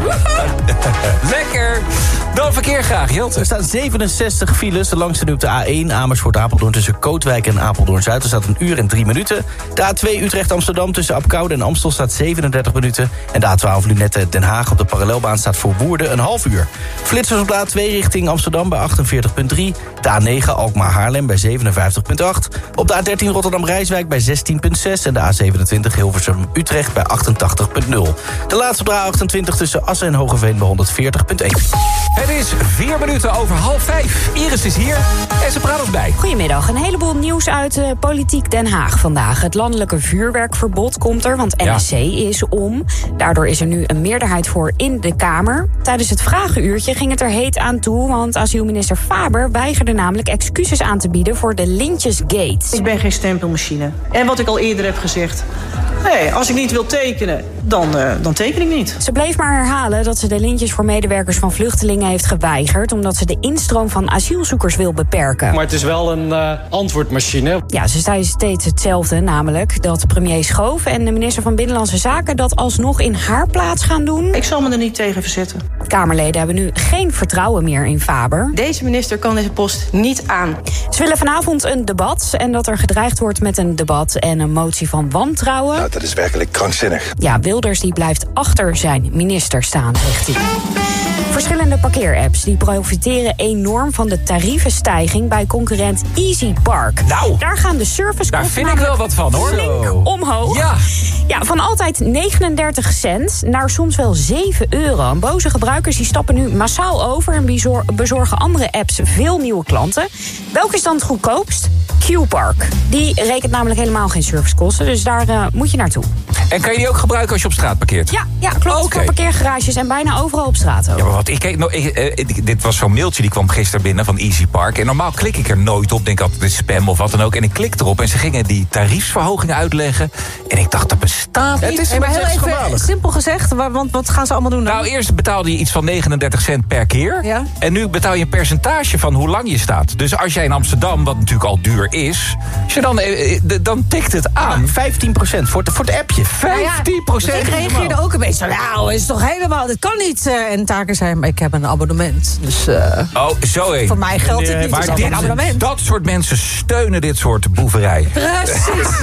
S10: Lekker! Dan verkeer graag, Jelte.
S11: Er staan zevenenzestig files. De langste nu op de A één Amersfoort-Apeldoorn tussen Kootwijk en Apeldoorn-Zuid. Er staat een uur en drie minuten. De A twee Utrecht-Amsterdam tussen Apkoude en Amstel staat zevenendertig minuten. En de A twaalf Lunette-Den Haag op de parallelbaan staat voor Woerden een half uur. Flitsers op de A twee richting Amsterdam bij achtenveertig komma drie. De A negen Alkmaar-Haarlem bij zevenenvijftig komma acht. Op de A dertien Rotterdam-Rijswijk bij zestien komma zes. En de A zevenentwintig Hilversum-Utrecht bij achtentachtig komma nul. De laatste op de A achtentwintig tussen Assen en Hogeveen bij honderdveertig komma één.
S10: Het is vier minuten over half vijf. Iris is hier en ze praat ons bij.
S6: Goedemiddag. Een heleboel nieuws uit uh, Politiek Den Haag vandaag. Het landelijke vuurwerkverbod komt er, want N S C is om. Daardoor is er nu een meerderheid voor in de Kamer. Tijdens het vragenuurtje ging het er heet aan toe, want asielminister Faber weigerde namelijk excuses aan te bieden voor de Lintjesgate.
S27: Ik ben geen stempelmachine. En wat ik al eerder heb gezegd, nee, als ik niet wil tekenen, dan, uh, dan teken ik niet.
S6: Ze bleef maar herhalen dat ze de lintjes voor medewerkers van vluchtelingen heeft geweigerd, omdat ze de instroom van asielzoekers wil beperken.
S28: Maar het is wel een uh, antwoordmachine.
S6: Ja, ze zei steeds hetzelfde, namelijk dat premier Schoof en de minister van Binnenlandse Zaken dat alsnog in haar plaats gaan doen.
S27: Ik zal me er niet tegen verzetten.
S6: Kamerleden hebben nu geen vertrouwen meer in Faber.
S27: Deze minister kan deze post niet aan.
S6: Ze willen vanavond een debat en dat er gedreigd wordt met een debat en een motie van wantrouwen.
S5: Nou, dat is werkelijk krankzinnig.
S6: Ja, Wilders die blijft achter zijn minister staan, zegt hij. Verschillende parkeerapps die profiteren enorm van de tarievenstijging bij concurrent Easy Park.
S10: Nou,
S6: daar gaan de servicekosten
S10: daar vind ik wel wat van, hoor.
S6: flink omhoog.
S10: Ja.
S6: Ja, van altijd negenendertig cent naar soms wel zeven euro. En boze gebruikers die stappen nu massaal over en bezor- bezorgen andere apps veel nieuwe klanten. Welke is dan het goedkoopst? Q-Park. Die rekent namelijk helemaal geen servicekosten, dus daar uh, moet je naartoe.
S10: En kan je die ook gebruiken als je op straat parkeert?
S6: Ja, ja klopt.
S10: Oh, okay.
S6: Voor parkeergarages en bijna overal op straat ook.
S10: Ja, maar wat ik keek, nou, ik, eh, dit was zo'n mailtje die kwam gisteren binnen van Easy Park. En normaal klik ik er nooit op, denk altijd dit is spam of wat dan ook. En ik klik erop en ze gingen die tariefsverhogingen uitleggen. En ik dacht, dat bestaat niet.
S16: Het is hey, maar heel even schandalig. Simpel gezegd, want wat gaan ze allemaal doen dan?
S10: Nou, eerst betaalde je iets van negenendertig cent per keer.
S16: Ja.
S10: En nu betaal je een percentage van hoe lang je staat. Dus als jij in Amsterdam, wat natuurlijk al duur is, als je dan, eh, dan tikt het aan.
S11: Ja, vijftien procent voor, voor het appje.
S10: vijftien procent.
S16: Nou ja, ik reageerde ook een beetje zo, nou, is toch helemaal, dit kan niet. Uh, en Taker zei, maar ik heb een abonnement. Dus uh,
S10: oh, zo heen.
S16: Voor mij geldt dit niet,
S10: maar
S16: dus
S10: dit,
S16: een abonnement.
S10: Dat soort mensen steunen dit soort boeverij.
S16: Precies.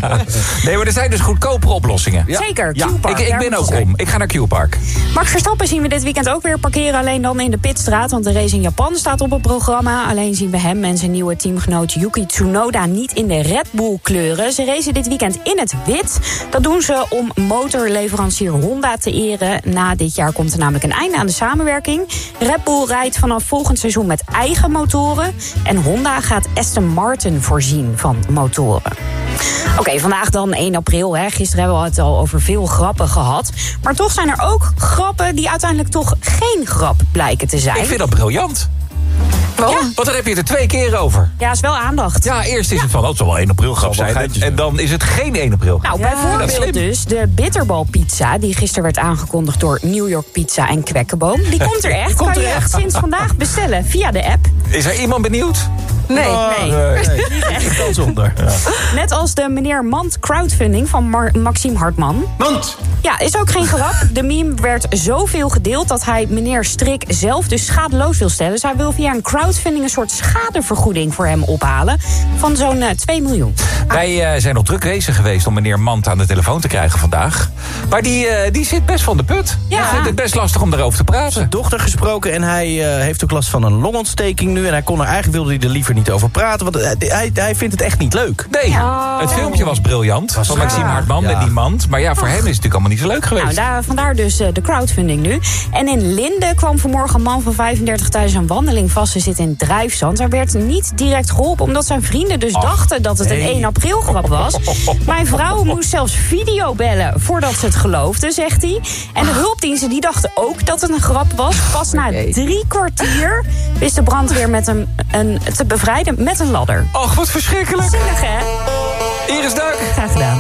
S10: Nee, maar er zijn dus goedkopere oplossingen.
S6: Ja. Zeker,
S10: ja.
S6: Q-Park.
S10: Ik, ik ben ook om. Ik ga naar Q-Park.
S6: Max Verstappen zien we dit weekend ook weer parkeren, alleen dan in de pitstraat. Want de race in Japan staat op het programma. Alleen zien we hem en zijn nieuwe teamgenoot Yuki Tsunoda niet in de Red Bull kleuren. Ze racen dit weekend in het wit. Dat doen ze om motorleverancier Honda te eren. Na dit jaar komt er namelijk een einde aan de samenwerking. Red Bull rijdt vanaf volgend seizoen met eigen motoren. En Honda gaat Aston Martin voorzien van motoren. Oké, okay, vandaag dan één april. Hè. Gisteren hebben we het al over veel grappen gehad. Maar toch zijn er ook grappen die uiteindelijk toch geen grap blijken te zijn.
S10: Ik vind dat briljant.
S6: Oh. Ja.
S10: Want dan heb je het er twee keer over.
S6: Ja, is wel aandacht.
S10: Ja, eerst is ja. het van, oh, het zal wel één april grap zijn. En, en dan is het geen één april.
S6: Nou, ja, bijvoorbeeld dus de bitterballpizza... die gisteren werd aangekondigd door New York Pizza en Kwekkenboom. Die komt er echt. Die komt kan er je echt. Sinds vandaag bestellen via de app.
S10: Is er iemand benieuwd?
S6: Nee,
S10: oh,
S6: nee.
S10: nee.
S6: nee. Niet echt.
S10: Kan zonder. Ja.
S6: Net als de meneer Mand crowdfunding van Mar- Maxime Hartman.
S10: Mand!
S6: Ja, is ook geen grap. De meme werd zoveel gedeeld dat hij meneer Strik zelf dus schadeloos wil stellen. Dus hij wil via een crowdfunding een soort schadevergoeding voor hem ophalen. Van zo'n uh, twee miljoen.
S10: Wij uh, zijn nog druk bezig geweest om meneer Mand aan de telefoon te krijgen vandaag. Maar die, uh, die zit best van de put.
S6: Ja.
S10: Hij vindt het best lastig om daarover te praten.
S11: Zijn dochter gesproken en hij uh, heeft ook last van een longontsteking nu. En hij kon er eigenlijk wilde hij er liever niet over praten. Want uh, hij, hij vindt het echt niet leuk.
S10: Nee, oh. Het filmpje was briljant. Was van Maxime Hartman ja. met die Mand. Maar ja, voor oh. hem is het natuurlijk allemaal niet zo leuk geweest.
S6: Nou, daar, vandaar dus uh, de crowdfunding nu. En in Linden kwam vanmorgen een man van vijfendertig tijdens een wandeling vast te zitten in drijfzand. Hij werd niet direct geholpen, omdat zijn vrienden dus Ach, dachten dat het nee. een één april grap was. Mijn vrouw moest zelfs video bellen voordat ze het geloofde, zegt hij. En de hulpdiensten die dachten ook dat het een grap was. Pas na drie kwartier wist de brandweer met hem een, te bevrijden met een ladder.
S10: Och, wat verschrikkelijk.
S6: Zinnig, hè?
S10: Iris Duik.
S6: Graag gedaan.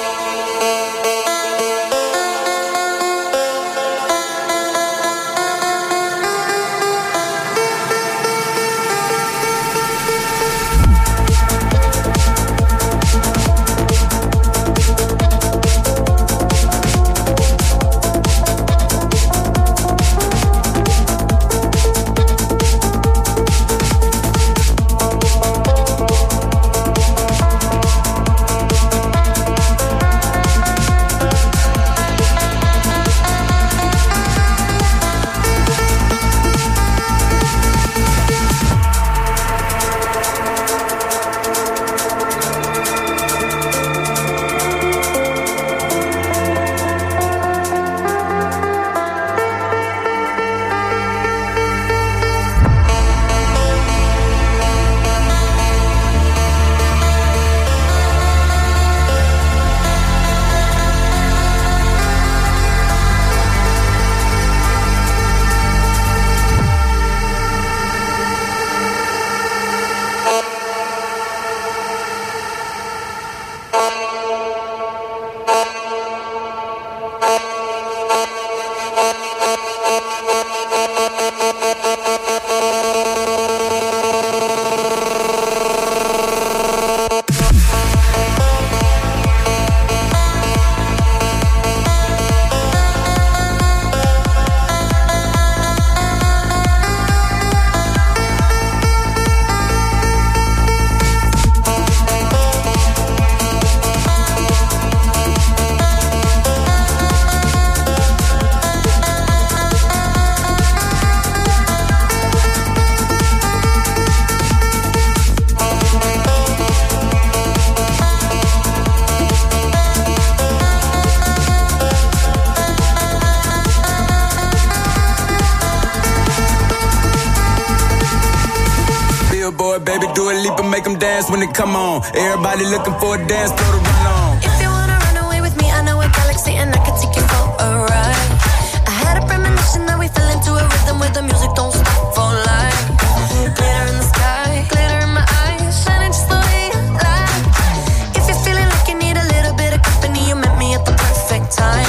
S14: Baby, do a leap and make them dance when they come on. Everybody looking for a dance floor to run on.
S2: If you wanna run away with me, I know a galaxy and I can take you for a ride. I had a premonition that we fell into a rhythm where the music don't stop for life. Glitter in the sky, glitter in my eyes, shining just the way you like. If you're feeling like you need a little bit of company, you met me at the perfect time.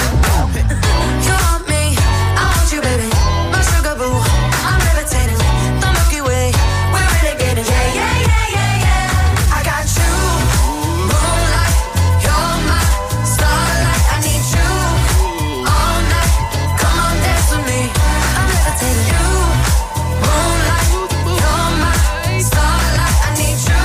S2: You want me, I want you, baby. My sugar boo, I'm levitating. The Milky Way, we're renegading. Yeah, yeah, yeah, yeah, yeah. I got you, moonlight. You're my starlight. I need you all night. Come on, dance with me. I'm levitating. You, moonlight. You're my starlight. I need you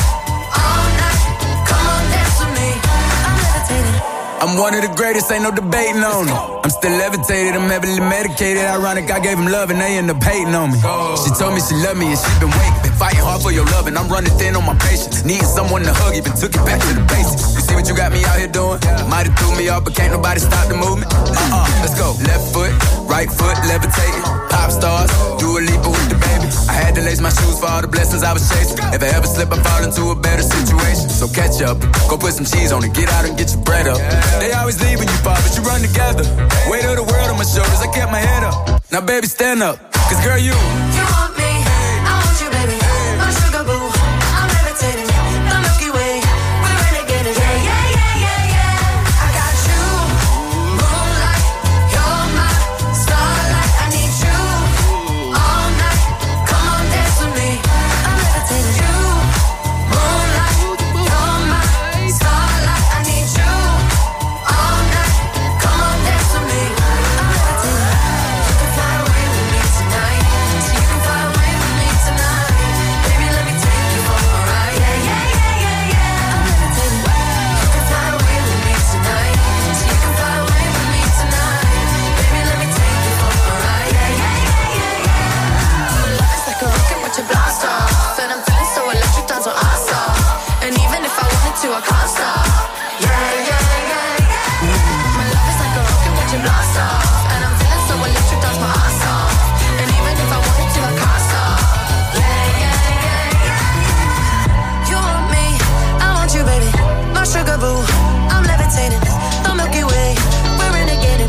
S2: all night. Come on, dance with me. I'm levitating.
S14: I'm one of the greatest, ain't no debating on it. I'm still levitated, I'm heavily medicated. Ironic, I gave him love and they end up hating on me. She told me she loved me and she been waiting. Been fighting hard for your love and I'm running thin on my patience. Needing someone to hug, even took it back to the basics. You see what what you got me out here doing. Might have threw me off, but can't nobody stop the movement. Uh-uh, let's go. Left foot, right foot, levitating. Pop stars, do a leap with the baby. I had to lace my shoes for all the blessings I was chasing. If I ever slip, I fall into a better situation. So catch up, go put some cheese on it, get out and get your bread up. They always leave when you fall, but you run together. Weight of the world on my shoulders, I kept my head up. Now baby, stand up, cause girl, you You want me, I want you, baby. My sugar boo, I'm levitating. The Milky Way, we're renegading. Yeah, yeah, yeah, yeah, yeah. I got you, moonlight, you're my starlight. I need you all night. Come on, dance with me. I'm levitating. You, moonlight, you're my starlight. I need you all night. Come on, dance with me. I'm levitating. You can fly away with me tonight. So you can fly away with me tonight. Baby, let me take you for a ride. Yeah, yeah, yeah, yeah, yeah. I'm levitating. You can fly away with me tonight. So you can fly away with me tonight. Baby, let me take you for a ride. Yeah, yeah, yeah, yeah, yeah. Love is like a rocket with your blast off, and I'm feeling so electric, that's what I saw. And even if I wanted to, I can't stop. Yeah, yeah, yeah, yeah. My love is like a rocket with your blast off, and I'm feeling so electric, that's what I saw. And even if I wanted to, I can't stop. Yeah, yeah, yeah, yeah. You want me, I want you, baby. My sugar boo, I'm levitating. The Milky Way, we're renegading.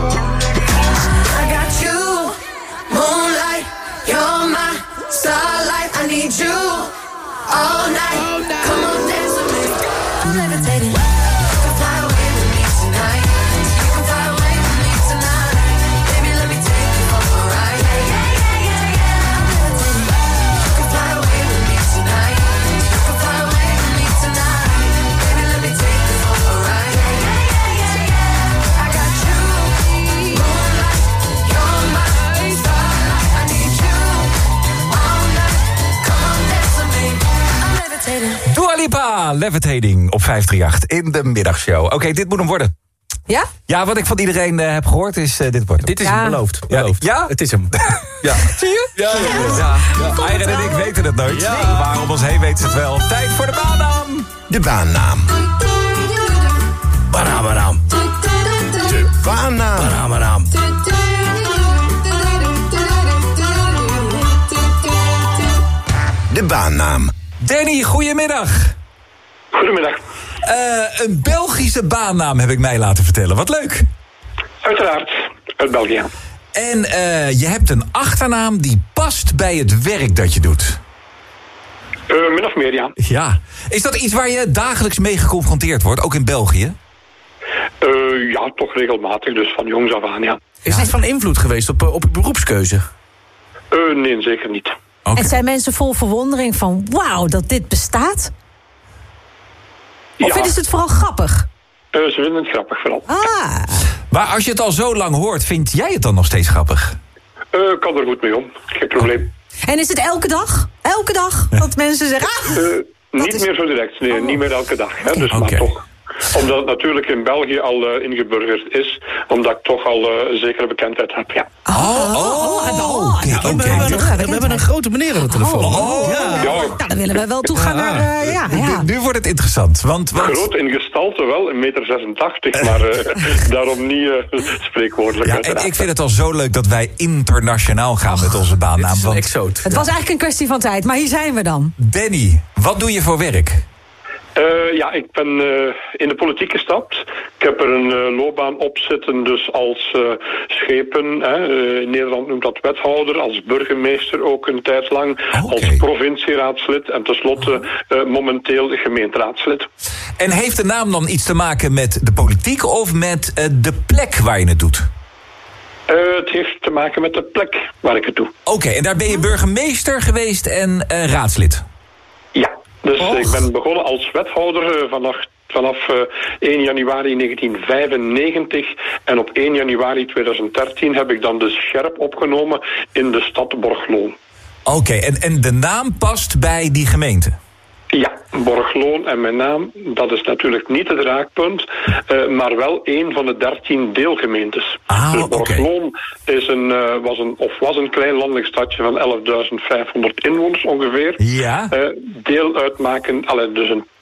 S14: I got you, moonlight, you're my starlight. I need you all night. Come on, dance with me. I'm levitating. You can fly away with me tonight. So you can fly away with me tonight. Baby, let me take you for a ride. Yeah, yeah, yeah, yeah, yeah. I'm levitating. You can fly away with me tonight. So you can fly away with me tonight. Baby, let me take you for a ride. Yeah, yeah, yeah, yeah, yeah. I got you, moonlight, you're my starlight. I need you all night. Come on, dance with me. I'm levitating.
S10: Dua Lipa, Levitating op vijf drie acht in de middagshow. Oké, okay, dit moet hem worden.
S16: Ja?
S10: Ja, wat ik van iedereen uh, heb gehoord is uh, dit wordt hem.
S11: Dit is
S16: Ja.
S11: hem beloofd. beloofd.
S10: Ja?
S11: Het is hem.
S10: Ja.
S16: Zie je?
S10: Ja, ja, ja. ja. Ayren en ik weten het nooit. Ja. Maar om ons heen weten ze het wel. Tijd voor de baannaam.
S1: De baannaam.
S11: Banaam.
S1: De baannaam.
S11: Banaam.
S1: De baannaam.
S10: Danny, goedemiddag.
S13: Goedemiddag.
S10: Uh, een Belgische baannaam heb ik mij laten vertellen. Wat leuk.
S13: Uiteraard, uit België.
S10: En uh, je hebt een achternaam die past bij het werk dat je doet.
S13: Uh, min of meer, ja.
S10: Ja. Is dat iets waar je dagelijks mee geconfronteerd wordt, ook in België?
S13: Uh, ja, toch regelmatig, dus van jongs af aan, ja.
S11: Is dit van invloed geweest op, op je beroepskeuze?
S13: Uh, nee, zeker niet.
S16: Okay. En zijn mensen vol verwondering van wauw, dat dit bestaat? Of
S13: Ja.
S16: vinden ze het vooral grappig?
S13: Uh, ze vinden het grappig vooral.
S16: Ah.
S10: Maar als je het al zo lang hoort, vind jij het dan nog steeds grappig?
S13: Uh, ik kan er goed mee om, geen probleem.
S16: En is het elke dag? Elke dag dat mensen zeggen... Ah,
S13: Uh, niet
S16: is-
S13: meer zo direct, nee,
S16: Oh.
S13: niet meer elke dag. Hè, dus
S10: Oké.
S13: maar toch. Omdat het natuurlijk in België al uh, ingeburgerd is, omdat ik toch al uh, zekere bekendheid heb, ja.
S10: Oh, oh,
S16: oh,
S10: ja,
S11: We
S10: oké.
S11: hebben een- we hebben een grote meneer aan de telefoon.
S10: Oh.
S11: Ja.
S13: Ja,
S16: nou, dan willen we wel toegaan naar... eh, ja, ja.
S10: Nu, nu wordt het interessant, want... want
S13: groot in gestalte wel, een meter zesentachtig, maar uh, daarom niet uh, spreekwoordelijk.
S10: ja, en
S13: uiteraard.
S10: ik vind het al zo leuk dat wij internationaal gaan met onze baannaam.
S11: Dit is een
S10: Want
S11: exoot.
S16: Het was eigenlijk een kwestie van tijd, maar hier zijn we dan.
S10: Danny, wat doe je voor werk?
S13: Uh, ja, ik ben uh, in de politiek gestapt. Ik heb er een uh, loopbaan op zitten, dus als uh, schepen. Hè, uh, in Nederland noemt dat wethouder, als burgemeester ook een tijd lang,
S10: Oh, oké.
S13: als provincieraadslid en tenslotte uh, momenteel gemeenteraadslid.
S10: En heeft de naam dan iets te maken met de politiek of met uh, de plek waar je het doet?
S13: Uh, het heeft te maken met de plek waar ik het doe.
S10: Oké, okay, en daar ben je burgemeester geweest en uh, raadslid?
S13: Ja. Dus
S10: Och.
S13: ik ben begonnen als wethouder uh, vanaf, vanaf uh, één januari negentien vijfennegentig. En op één januari tweeduizend dertien heb ik dan de scherp opgenomen in de stad Borgloon.
S10: Oké, okay, en, en de naam past bij die gemeente?
S13: Ja, Borgloon en mijn naam, dat is natuurlijk niet het raakpunt, uh, maar wel een van de dertien deelgemeentes.
S10: Ah,
S13: dus
S10: oké.
S13: Borgloon is een, uh, was een, of was een klein landelijk stadje van elfduizend vijfhonderd inwoners ongeveer.
S10: Ja.
S13: Uh, deel uitmaken, allee, dus een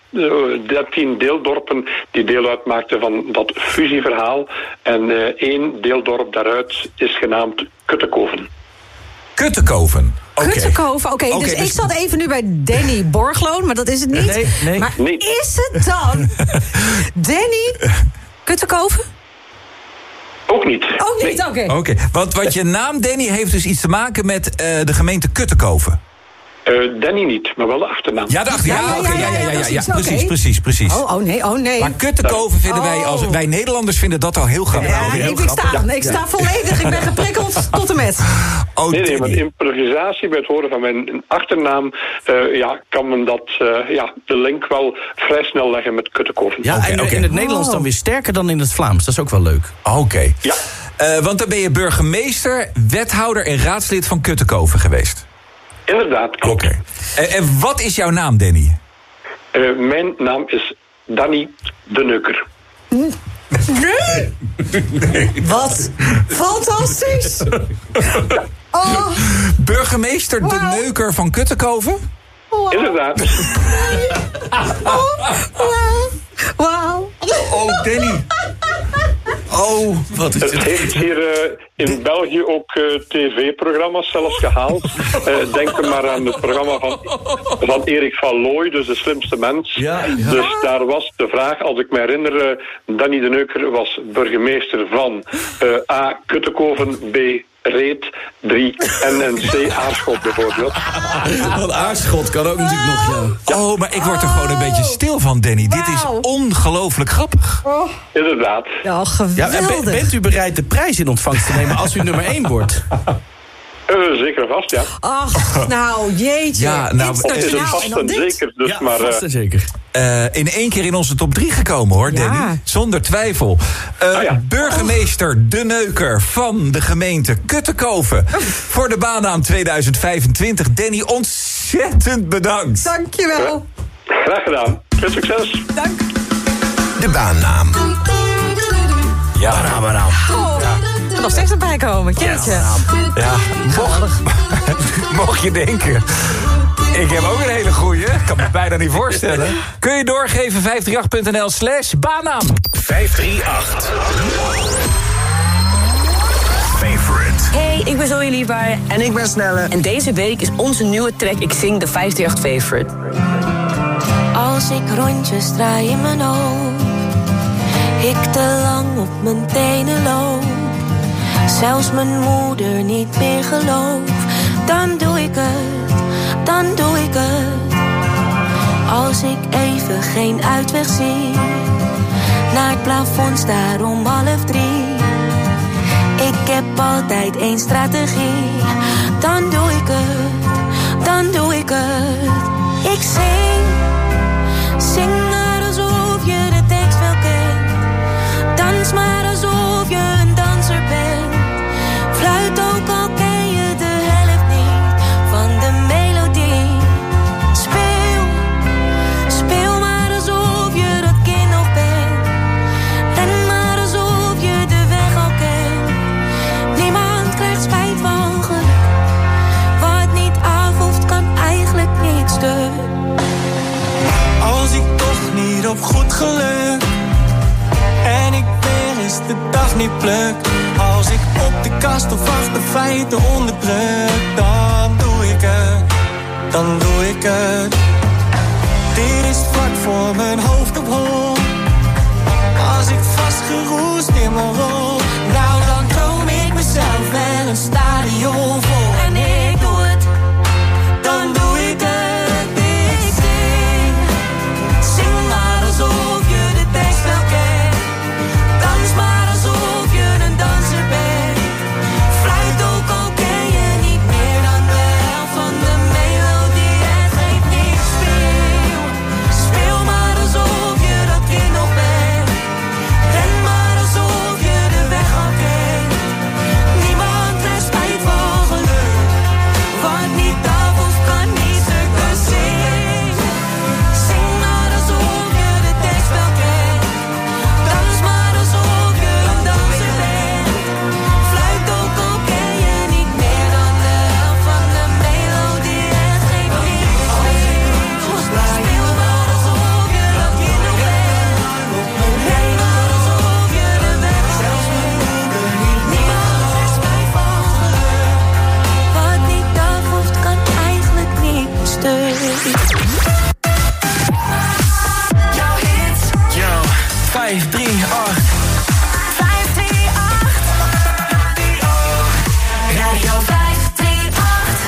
S13: dertien deeldorpen die deel uitmaakten van dat fusieverhaal. En uh, één deeldorp daaruit is genaamd Kuttekoven.
S10: Kuttekoven.
S16: Okay. Kuttekoven, oké. Okay, okay, dus, dus ik zat even nu bij Danny Borgloon, maar dat is het niet.
S10: Nee, nee.
S16: Maar
S13: nee.
S16: is het dan Danny Kuttekoven?
S13: Ook niet.
S16: Ook niet, oké.
S10: Nee. Oké, okay. want, want je naam Danny heeft dus iets te maken met uh, de gemeente Kuttekoven.
S13: Uh, Danny niet, maar wel de achternaam.
S10: Ja, de achternaam. Ja, ja, ja, ja, ja, ja, ja, ja. Precies,
S16: okay.
S10: precies, precies.
S16: Oh, oh nee, oh nee.
S10: Maar Kuttekoven vinden wij, als wij Nederlanders vinden dat al heel grappig.
S16: Ja,
S10: heel
S16: ik, ik sta, ik sta volledig, ik ben geprikkeld tot en met.
S13: Oh, nee, nee, want improvisatie bij het horen van mijn achternaam, uh, ja, kan men dat, uh, ja, de link wel vrij snel leggen met Kuttekoven.
S11: Ja, okay, en okay. in het Nederlands dan weer sterker dan in het Vlaams. Dat is ook wel leuk.
S10: Oké. Okay.
S13: Ja.
S10: Uh, want dan ben je burgemeester, wethouder en raadslid van Kuttekoven geweest.
S13: Inderdaad, klopt.
S10: Oké. Okay. En, en wat is jouw naam, Danny?
S13: Uh, mijn naam is Danny de Neuker.
S16: Nee? Nee. Wat fantastisch! Oh.
S10: Burgemeester wow. de Neuker van Kuttekoven?
S13: Wow. Inderdaad.
S16: Oh, wauw.
S10: Oh, Danny. Oh, wat is
S13: het?
S10: Het
S13: heeft hier uh, in België ook uh, tv-programma's zelfs gehaald. Uh, denk maar aan het programma van, van Erik van Looy, dus de slimste mens.
S10: Ja, ja.
S13: Dus daar was de vraag, als ik me herinner, uh, Danny de Neuker was burgemeester van uh, A. Kuttekoven, B. Reet, drie, N en C, Aarschot bijvoorbeeld.
S11: Want Aarschot kan ook natuurlijk nog, ja.
S10: Oh, maar ik word er gewoon een beetje stil van, Danny. Dit is ongelooflijk grappig.
S13: Oh. Inderdaad.
S16: Ja, geweldig.
S11: Ja, en ben, bent u bereid de prijs in ontvangst te nemen als u nummer één wordt?
S13: Uh, zeker vast, ja.
S16: Ach, nou, jeetje.
S10: Ja, nou,
S13: het is een vast en zeker. Dus
S11: ja,
S13: maar,
S11: vast en zeker.
S10: Uh, in één keer in onze top drie gekomen, hoor, ja. Danny. Zonder twijfel. Uh, ah, ja. Burgemeester oh. de Neuker van de gemeente Kuttekoven. Voor de baannaam tweeduizend vijfentwintig. Danny, ontzettend bedankt.
S16: Dankjewel.
S13: Ja. Graag gedaan. Veel succes.
S16: Dank.
S1: De baannaam.
S10: Ja, baannaam, baannaam.
S16: Oh. Ja. Er nog steeds erbij komen, jeetje.
S10: Ja, ja. Mocht, mocht je denken, ik heb ook een hele goeie, ik kan me bijna niet voorstellen. Kun je doorgeven vijf drie acht punt n l slash baannaam.
S1: vijf drie acht. Favorite.
S12: Hey, ik ben Zoe Liefbaar.
S4: En ik ben Snelle.
S12: En deze week is onze nieuwe track Ik Zing de vijf drie acht Favorite.
S17: Als ik rondjes draai in mijn hoofd, ik te lang op mijn tenen loop, zelfs mijn moeder niet meer gelooft, dan doe ik het, dan doe ik het. Als ik even geen uitweg zie, naar het plafond staar om half drie, ik heb altijd één strategie, dan doe ik het, dan doe ik het. Ik zing, zing maar alsof je de tekst wel kent, dans maar alsof je een danser bent, fluit ook al ken je de helft niet van de melodie. Speel, speel maar alsof je dat kind nog bent, ren maar alsof je de weg al kent. Niemand krijgt spijt van geluk, wat niet af hoeft kan eigenlijk niet stuk.
S3: Als ik toch niet op goed geluk en ik weer eens de dag niet pluk, als ik op de kast of achter feiten onderdruk, dan doe ik het, dan doe ik het. Dit is vlak voor mijn hoofd op hol, als ik vastgeroest in mijn rol, nou dan droom ik mezelf wel een stadion vol. En ik doe het, dan doe ik het. Ik zing, zing maar alsof je de tekst wel kent, dans maar alsof je een danser bent, fluit ook al ken je niet meer dan de helft van de melodie. Het geeft niks, speel, speel maar alsof je dat
S4: vijf drie acht.
S2: vijf drie acht. Radio vijf drie acht.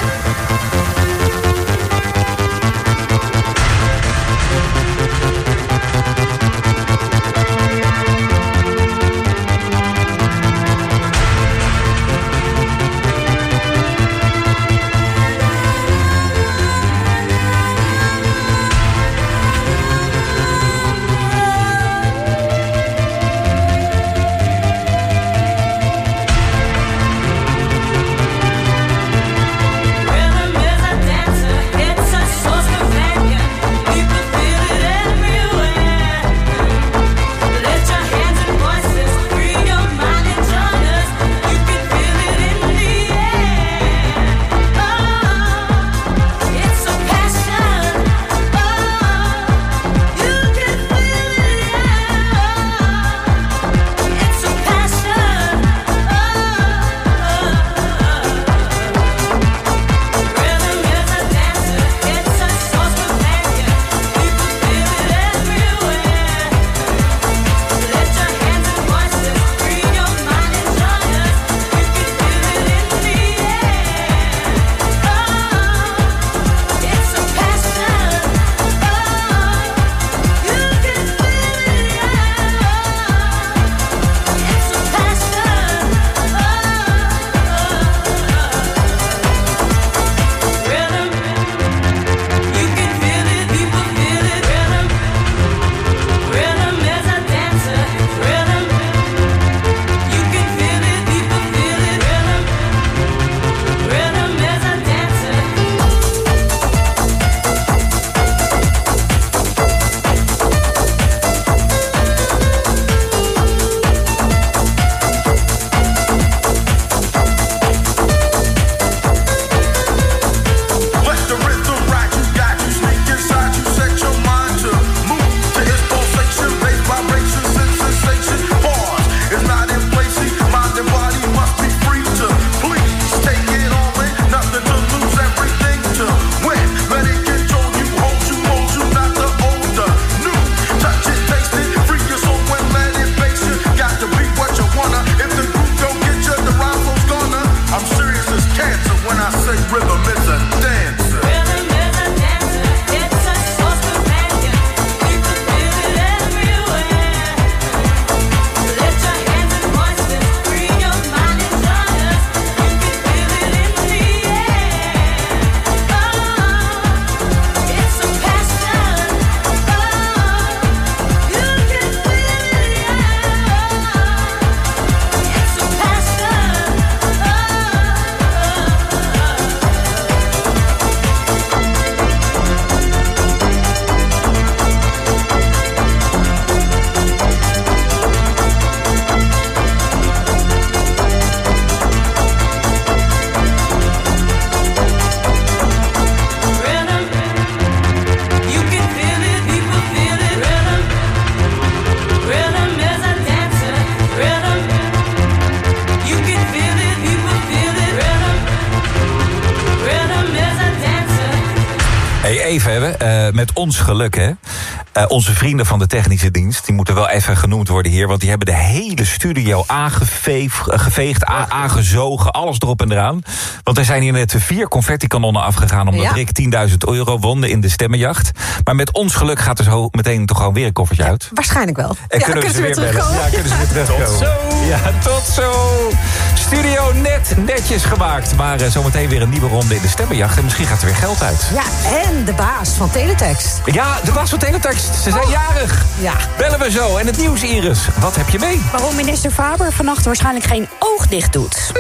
S10: Even hebben, uh, met ons geluk, hè. Uh, onze vrienden van de technische dienst, die moeten wel even genoemd worden hier, want die hebben de hele studio aangeveegd, geveegd, a- aangezogen, alles erop en eraan. Want er zijn hier net vier confettikanonnen afgegaan omdat ja. Rick tienduizend euro won in de stemmenjacht. Maar met ons geluk gaat er zo meteen toch gewoon weer een koffertje
S16: ja,
S10: uit.
S16: Waarschijnlijk wel.
S10: En
S16: ja,
S10: kunnen we ze weer bellen?
S16: terugkomen?
S10: Ja, kunnen ze weer terugkomen.
S11: Tot zo!
S10: Ja, tot zo! Studio net netjes gemaakt. Maar uh, zometeen weer een nieuwe ronde in de stemmenjacht. En misschien gaat er weer geld uit.
S16: Ja, en de baas van Teletext.
S10: Ja, de baas van Teletext. Ze zijn oh. jarig.
S16: Ja.
S10: Bellen we zo. En het nieuws, Iris. Wat heb je mee?
S6: Waarom minister Faber vannacht waarschijnlijk geen oog dicht doet.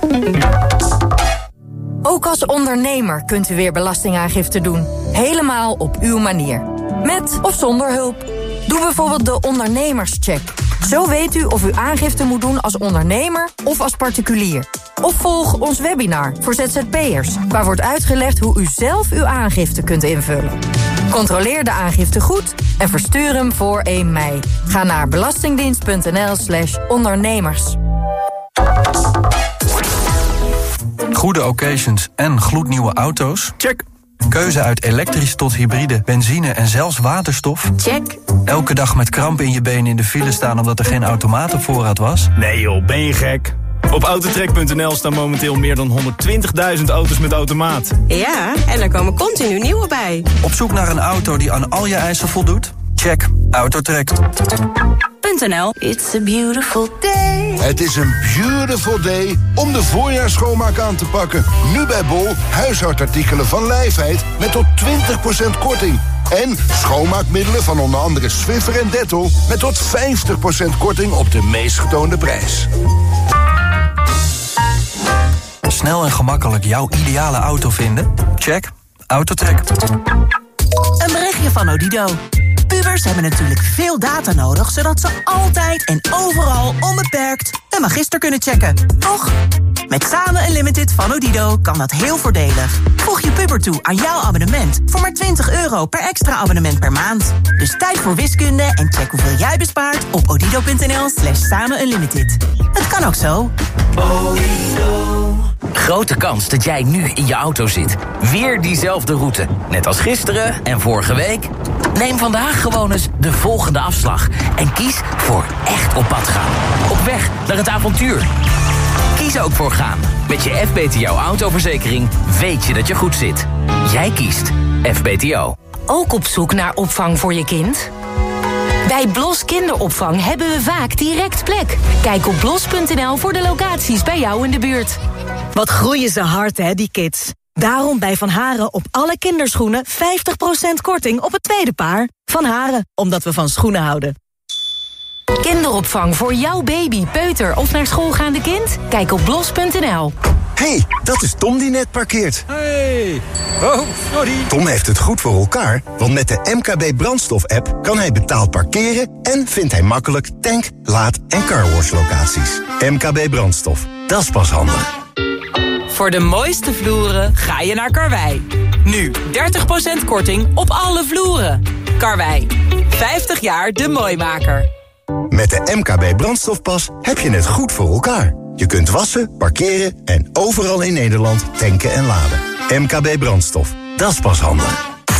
S7: Ook als ondernemer kunt u weer belastingaangifte doen. Helemaal op uw manier. Met of zonder hulp. Doe bijvoorbeeld de ondernemerscheck. Zo weet u of u aangifte moet doen als ondernemer of als particulier. Of volg ons webinar voor Z Z P'ers, waar wordt uitgelegd hoe u zelf uw aangifte kunt invullen. Controleer de aangifte goed en verstuur hem voor één mei. Ga naar belastingdienst.nl slash ondernemers.
S18: Goede occasions en gloednieuwe auto's? Check.
S4: Keuze uit elektrisch tot hybride, benzine en zelfs waterstof?
S24: Check.
S4: Elke dag met kramp in je benen in de file staan omdat er geen automaat op voorraad was?
S8: Nee joh, ben je gek? Op autotrek punt n l staan momenteel meer dan honderdtwintigduizend auto's met automaat.
S24: Ja, en er komen continu nieuwe bij.
S4: Op zoek naar een auto die aan al je eisen voldoet? Check. Autotrek.
S24: .nl. It's a beautiful day.
S18: Het is een beautiful day om de voorjaarsschoonmaak aan te pakken. Nu bij Bol, huishoudartikelen van Lijfheid met tot twintig procent korting. En schoonmaakmiddelen van onder andere Swiffer en Dettol met tot vijftig procent korting op de meest getoonde prijs.
S4: Snel en gemakkelijk jouw ideale auto vinden? Check. Autotrek.
S19: Een berichtje van Odido. Pubers hebben natuurlijk veel data nodig, zodat ze altijd en overal onbeperkt een magister kunnen checken. Toch? Met Samen Unlimited van Odido kan dat heel voordelig. Voeg je puber toe aan jouw abonnement voor maar twintig euro per extra abonnement per maand. Dus tijd voor wiskunde en check hoeveel jij bespaart op odido.nl slash samen unlimited. Het kan ook zo.
S9: Grote kans dat jij nu in je auto zit. Weer diezelfde route. Net als gisteren en vorige week. Neem vandaag gewoon eens de volgende afslag. En kies voor echt op pad gaan. Op weg naar het avontuur. Kies ook voor gaan. Met je F B T O autoverzekering weet je dat je goed zit. Jij kiest F B T O.
S7: Ook op zoek naar opvang voor je kind? Bij Blos Kinderopvang hebben we vaak direct plek. Kijk op blos punt n l voor de locaties bij jou in de buurt.
S26: Wat groeien ze hard, hè, die kids. Daarom bij Van Haren op alle kinderschoenen vijftig procent korting op het tweede paar. Van Haren, omdat we van schoenen houden.
S7: Kinderopvang voor jouw baby, peuter of naar school gaande kind? Kijk op blos punt n l.
S20: Hey, dat is Tom die net parkeert.
S8: Hey. Oh, sorry.
S20: Tom heeft het goed voor elkaar, want met de M K B Brandstof-app kan hij betaald parkeren en vindt hij makkelijk tank, laad- en carwash locaties. M K B Brandstof, dat is pas handig.
S23: Voor de mooiste vloeren ga je naar Karwei. Nu dertig procent korting op alle vloeren. Karwei, vijftig jaar de mooimaker.
S20: Met de M K B Brandstofpas heb je het goed voor elkaar. Je kunt wassen, parkeren en overal in Nederland tanken en laden. M K B Brandstof, dat is pas handig.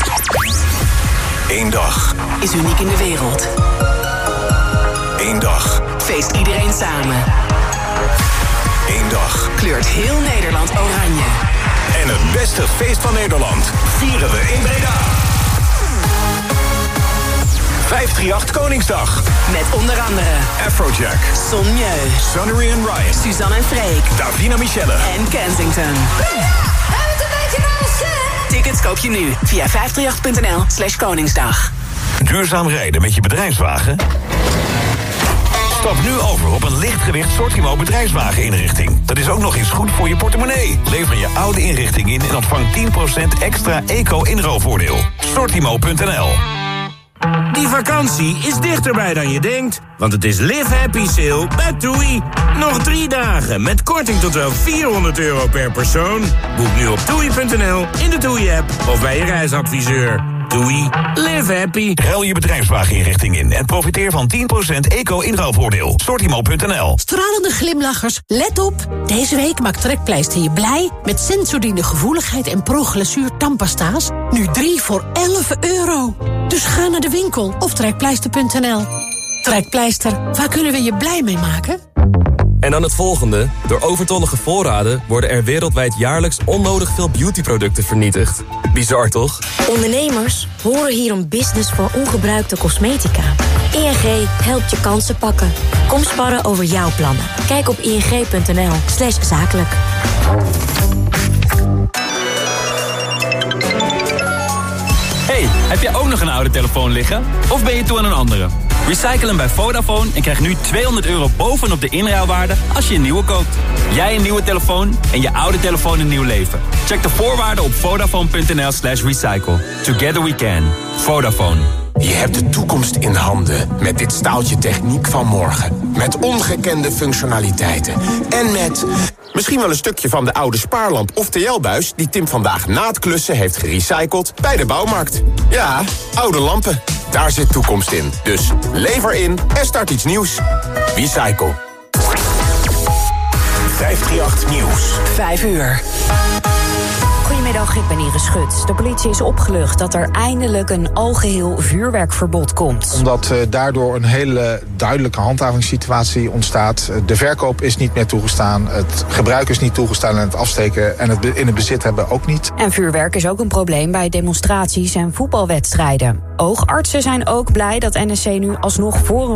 S1: Eén dag.
S23: Is uniek in de wereld.
S1: Eén dag.
S23: Feest iedereen samen.
S1: Eén dag.
S23: Kleurt heel Nederland oranje.
S1: En het beste feest van Nederland vieren we in Breda. vijfhonderdachtendertig Koningsdag.
S23: Met onder andere
S1: Afrojack,
S23: Son Mieu,
S1: Sonnery and Ryan,
S23: Suzanne en Freek,
S1: Davina Michelle
S23: en Kensington. Tickets koop je nu via vijfhonderdachtendertig punt n l slash Koningsdag.
S1: Duurzaam rijden met je bedrijfswagen? Stap nu over op een lichtgewicht Sortimo bedrijfswageninrichting. Dat is ook nog eens goed voor je portemonnee. Lever je oude inrichting in en ontvang tien procent extra eco-inruilvoordeel. Sortimo punt n l.
S21: Die vakantie is dichterbij dan je denkt. Want het is Live Happy Sale bij TUI. Nog drie dagen met korting tot wel vierhonderd euro per persoon. Boek nu op toei punt n l, in de TUI-app of bij je reisadviseur. TUI. Live happy.
S1: Ruil je bedrijfswageninrichting in en profiteer van tien procent eco-inruilvoordeel. Sortimo punt n l.
S22: Stralende glimlachers, let op. Deze week maakt Trekpleister je blij met Sensodyne gevoeligheid en ProGlasuur tandpasta's. Nu drie voor elf euro. Dus ga naar de winkel of trekpleister punt n l. Trekpleister, waar kunnen we je blij mee maken?
S25: En dan het volgende. Door overtollige voorraden worden er wereldwijd jaarlijks onnodig veel beautyproducten vernietigd. Bizar toch?
S29: Ondernemers horen hier een business voor ongebruikte cosmetica. I N G helpt je kansen pakken. Kom sparren over jouw plannen. Kijk op ing punt n l slash zakelijk.
S30: Hey, heb jij ook nog een oude telefoon liggen? Of ben je toe aan een andere? Recycle hem bij Vodafone en krijg nu tweehonderd euro bovenop de inruilwaarde als je een nieuwe koopt. Jij een nieuwe telefoon en je oude telefoon een nieuw leven. Check de voorwaarden op vodafone punt n l slash recycle. Together we can. Vodafone.
S31: Je hebt de toekomst in handen met dit staaltje techniek van morgen. Met ongekende functionaliteiten. En met misschien wel een stukje van de oude spaarlamp of T L-buis... die Tim vandaag na het klussen heeft gerecycled bij de bouwmarkt. Ja, oude lampen. Daar zit toekomst in. Dus lever in en start iets nieuws. Recycle.
S1: vijfhonderdachtendertig Nieuws.
S23: Vijf uur.
S29: Goedemiddag.
S6: Goedemiddag, ik ben Iris Schut. De politie is opgelucht dat er eindelijk een algeheel vuurwerkverbod komt.
S2: Omdat uh, daardoor een hele duidelijke handhavingssituatie ontstaat. De verkoop is niet meer toegestaan, het gebruik is niet toegestaan en het afsteken en het in het bezit hebben ook niet.
S6: En vuurwerk is ook een probleem bij demonstraties en voetbalwedstrijden. Oogartsen zijn ook blij dat N S C nu alsnog voor een